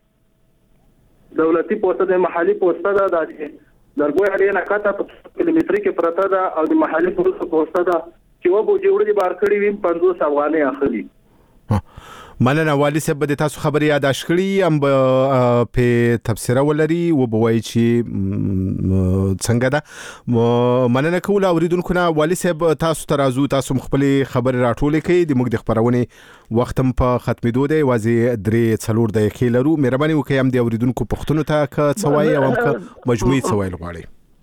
دولتي پوسټه د محلي پوسټه ده د درګوی اړینه کاته په کیلومتري کې پرته ده او د محلي پوسټه ده چې و به جوړې بار کړی وي 500 افغانۍ اخلي. مننه والي صاحب، به تاسو خبرې یاداش کړي ام په تفسیر ولري و به وایي چې څنګه ده. مننه کوم اوریدونکو نه. والي صاحب تاسو ترازو تاسو خپل خبرې راټولې کړي د موږ د خبرونه وخت هم په ختمېدو دی، واځي 3-4 دقیقې لرو. مهرباني وکړئ هم د اوریدونکو پښتنو ته که څوای او هم که مجموعي څوای غواړي.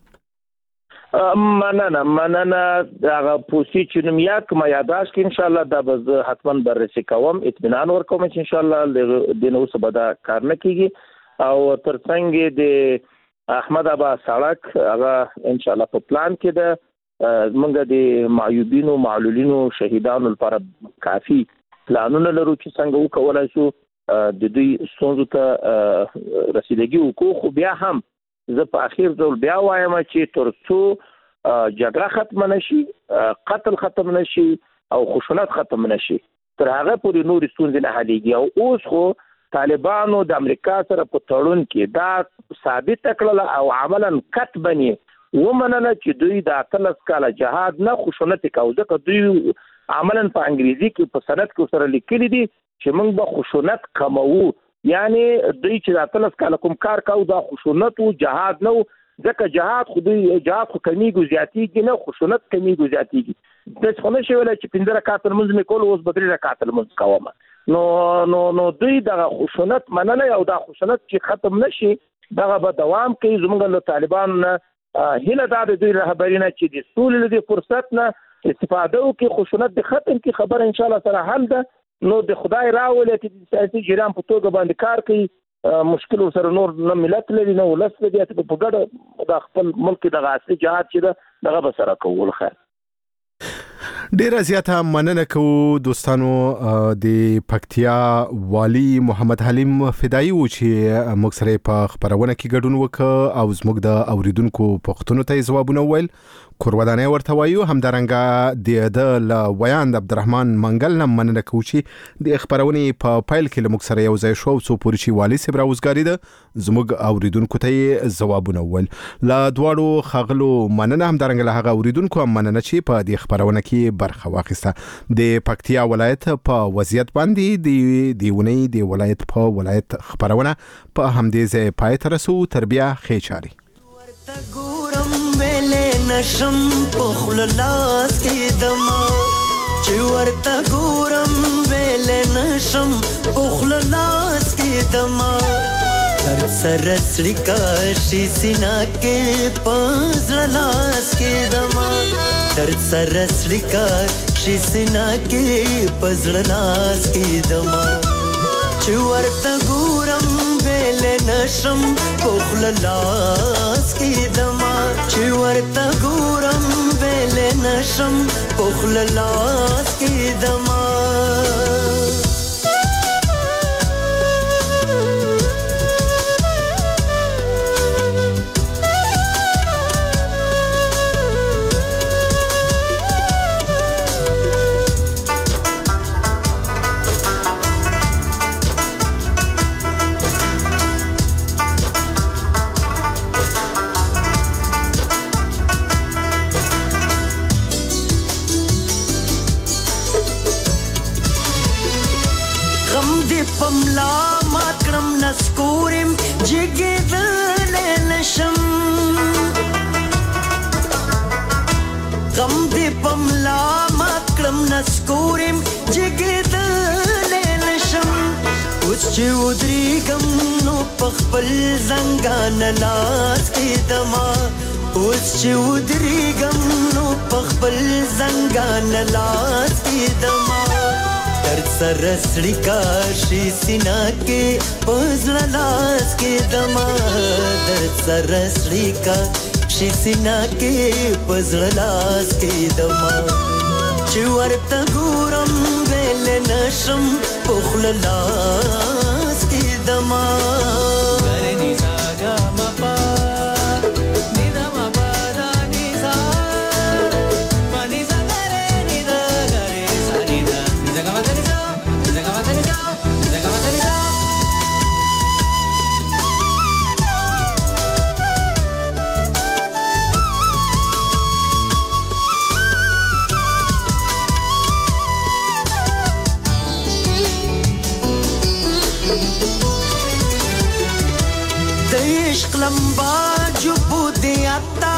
مننه هغه پوسی چې نوم یاد کما یاداش کې ان شاء الله دا به حتما بررسي کوم، اطمینان ورکوم چې ان شاء الله د نو څه به دا کار نه کیږي. او ترڅنګ د احمد ابا سړک هغه ان شاء الله په پلان کې ده. موږ د معیوبینو معلولینو شهیدانو لپاره کافي پلانونه لرو چې څنګه وکولای شو د دوی ستونزو ته رسیدګي وکړو. خو بیا هم زه په اخیر ډول بیا وایم چې ترڅو جګړه ختم نشي، قتل ختم نشي او خشونت ختم نشي، تر هغه پورې نور ستونزې نه حلېږي. او اوس خو طالبانو د امریکا سره په تړون کې دا ثابت کړل او عملاً کتبني ومنله چې دوی د 13 کاله جهاد نه خشونت کوي، ځکه دوی عملاً په انګریزي کې په سند کې سره لیکلي دي چې موږ به خشونت کموو. یعنی دوی چې د 13 کاله کوم کار کوي دا خشونت او جهاد نه، ځکه جهاد خو کمیږي زیاتیږي نه، خشونت کمیږي زیاتیږي. د څونه شی ولا چې 15 رکعات لمونځ مې کول اوس به 3 رکعات لمونځ کوم. نو دوی دغه خشونت مننه او دا خشونت چې ختم نشي دغه به دوام کوي. زموږ له طالبانو نه هله دا د دوی رهبري نه چې د سولې د فرصت نه استفاده وکړي، خشونت د ختم کی خبر ان شاء الله سره حل ده. نو د خدای راولې چې سیاسي جریان په توګه باندې کار کوي، مشکل سره نور نه ملت لري نه ولس لري، چې په ګډه د خپل ملک د غاصي جهاد چې دغه به سره کول خیر. ډیره زیاته مننه کوو دوستانو. د پکتیا والی محمد حلیم فدایی و چې موږ سره په خبرونه کې ګډون وکړ او زموږ د اوریدونکو پوښتنو ته ځوابونه ویل. کورودانه ورته وایو همدارنګه د ویاند عبدالرحمن منګل نن مننه کوو چې د خبرونه په پایل کې موږ سره یو ځای شو څو پوری چې والی صاحب راوځګاری ده زموږ اوریدونکو ته ځوابونه ویل. لا دواړو خغلو مننه، همدارنګه له هغه اوریدونکو مننه چې په دې خبرونه کې برخه واخیسته. د پکتیا ولایت په وضعیت باندې دیونی د ولایت په ولایت خبرونه په همدې ځای پای ته رسو. تربیه خېچاري نشم پخل لاس کی دما چې ورته ګورم ویل نشم پخل لاس کی دما هر سرسړی کاشي سینا کې پزړ لاس کی دما هر سرسړی کاشي سینا کې پزړ لاس کی دما چې ورته ګورم ویل نشم پخل لاس کی دما چې ورته ګورم ویل نشم پخل لاس کی دما پملا ماکرم نسکورم جگی دل نشم غم دی پملا ماکرم نسکورم جگی دل نشم اوس چې ودریګم نو پخپل زنګان لاس کې دما اوس چې ودریګم نو پخپل زنګان لاس کې دما در سرسړی کاشي سینا کې پزړ لاس کې دما در سرسړی کاشي سینا کې پزړ لاس کې دما چې ورته ګورم ویل نشم پخل لاس کې دما Samba jubu de ata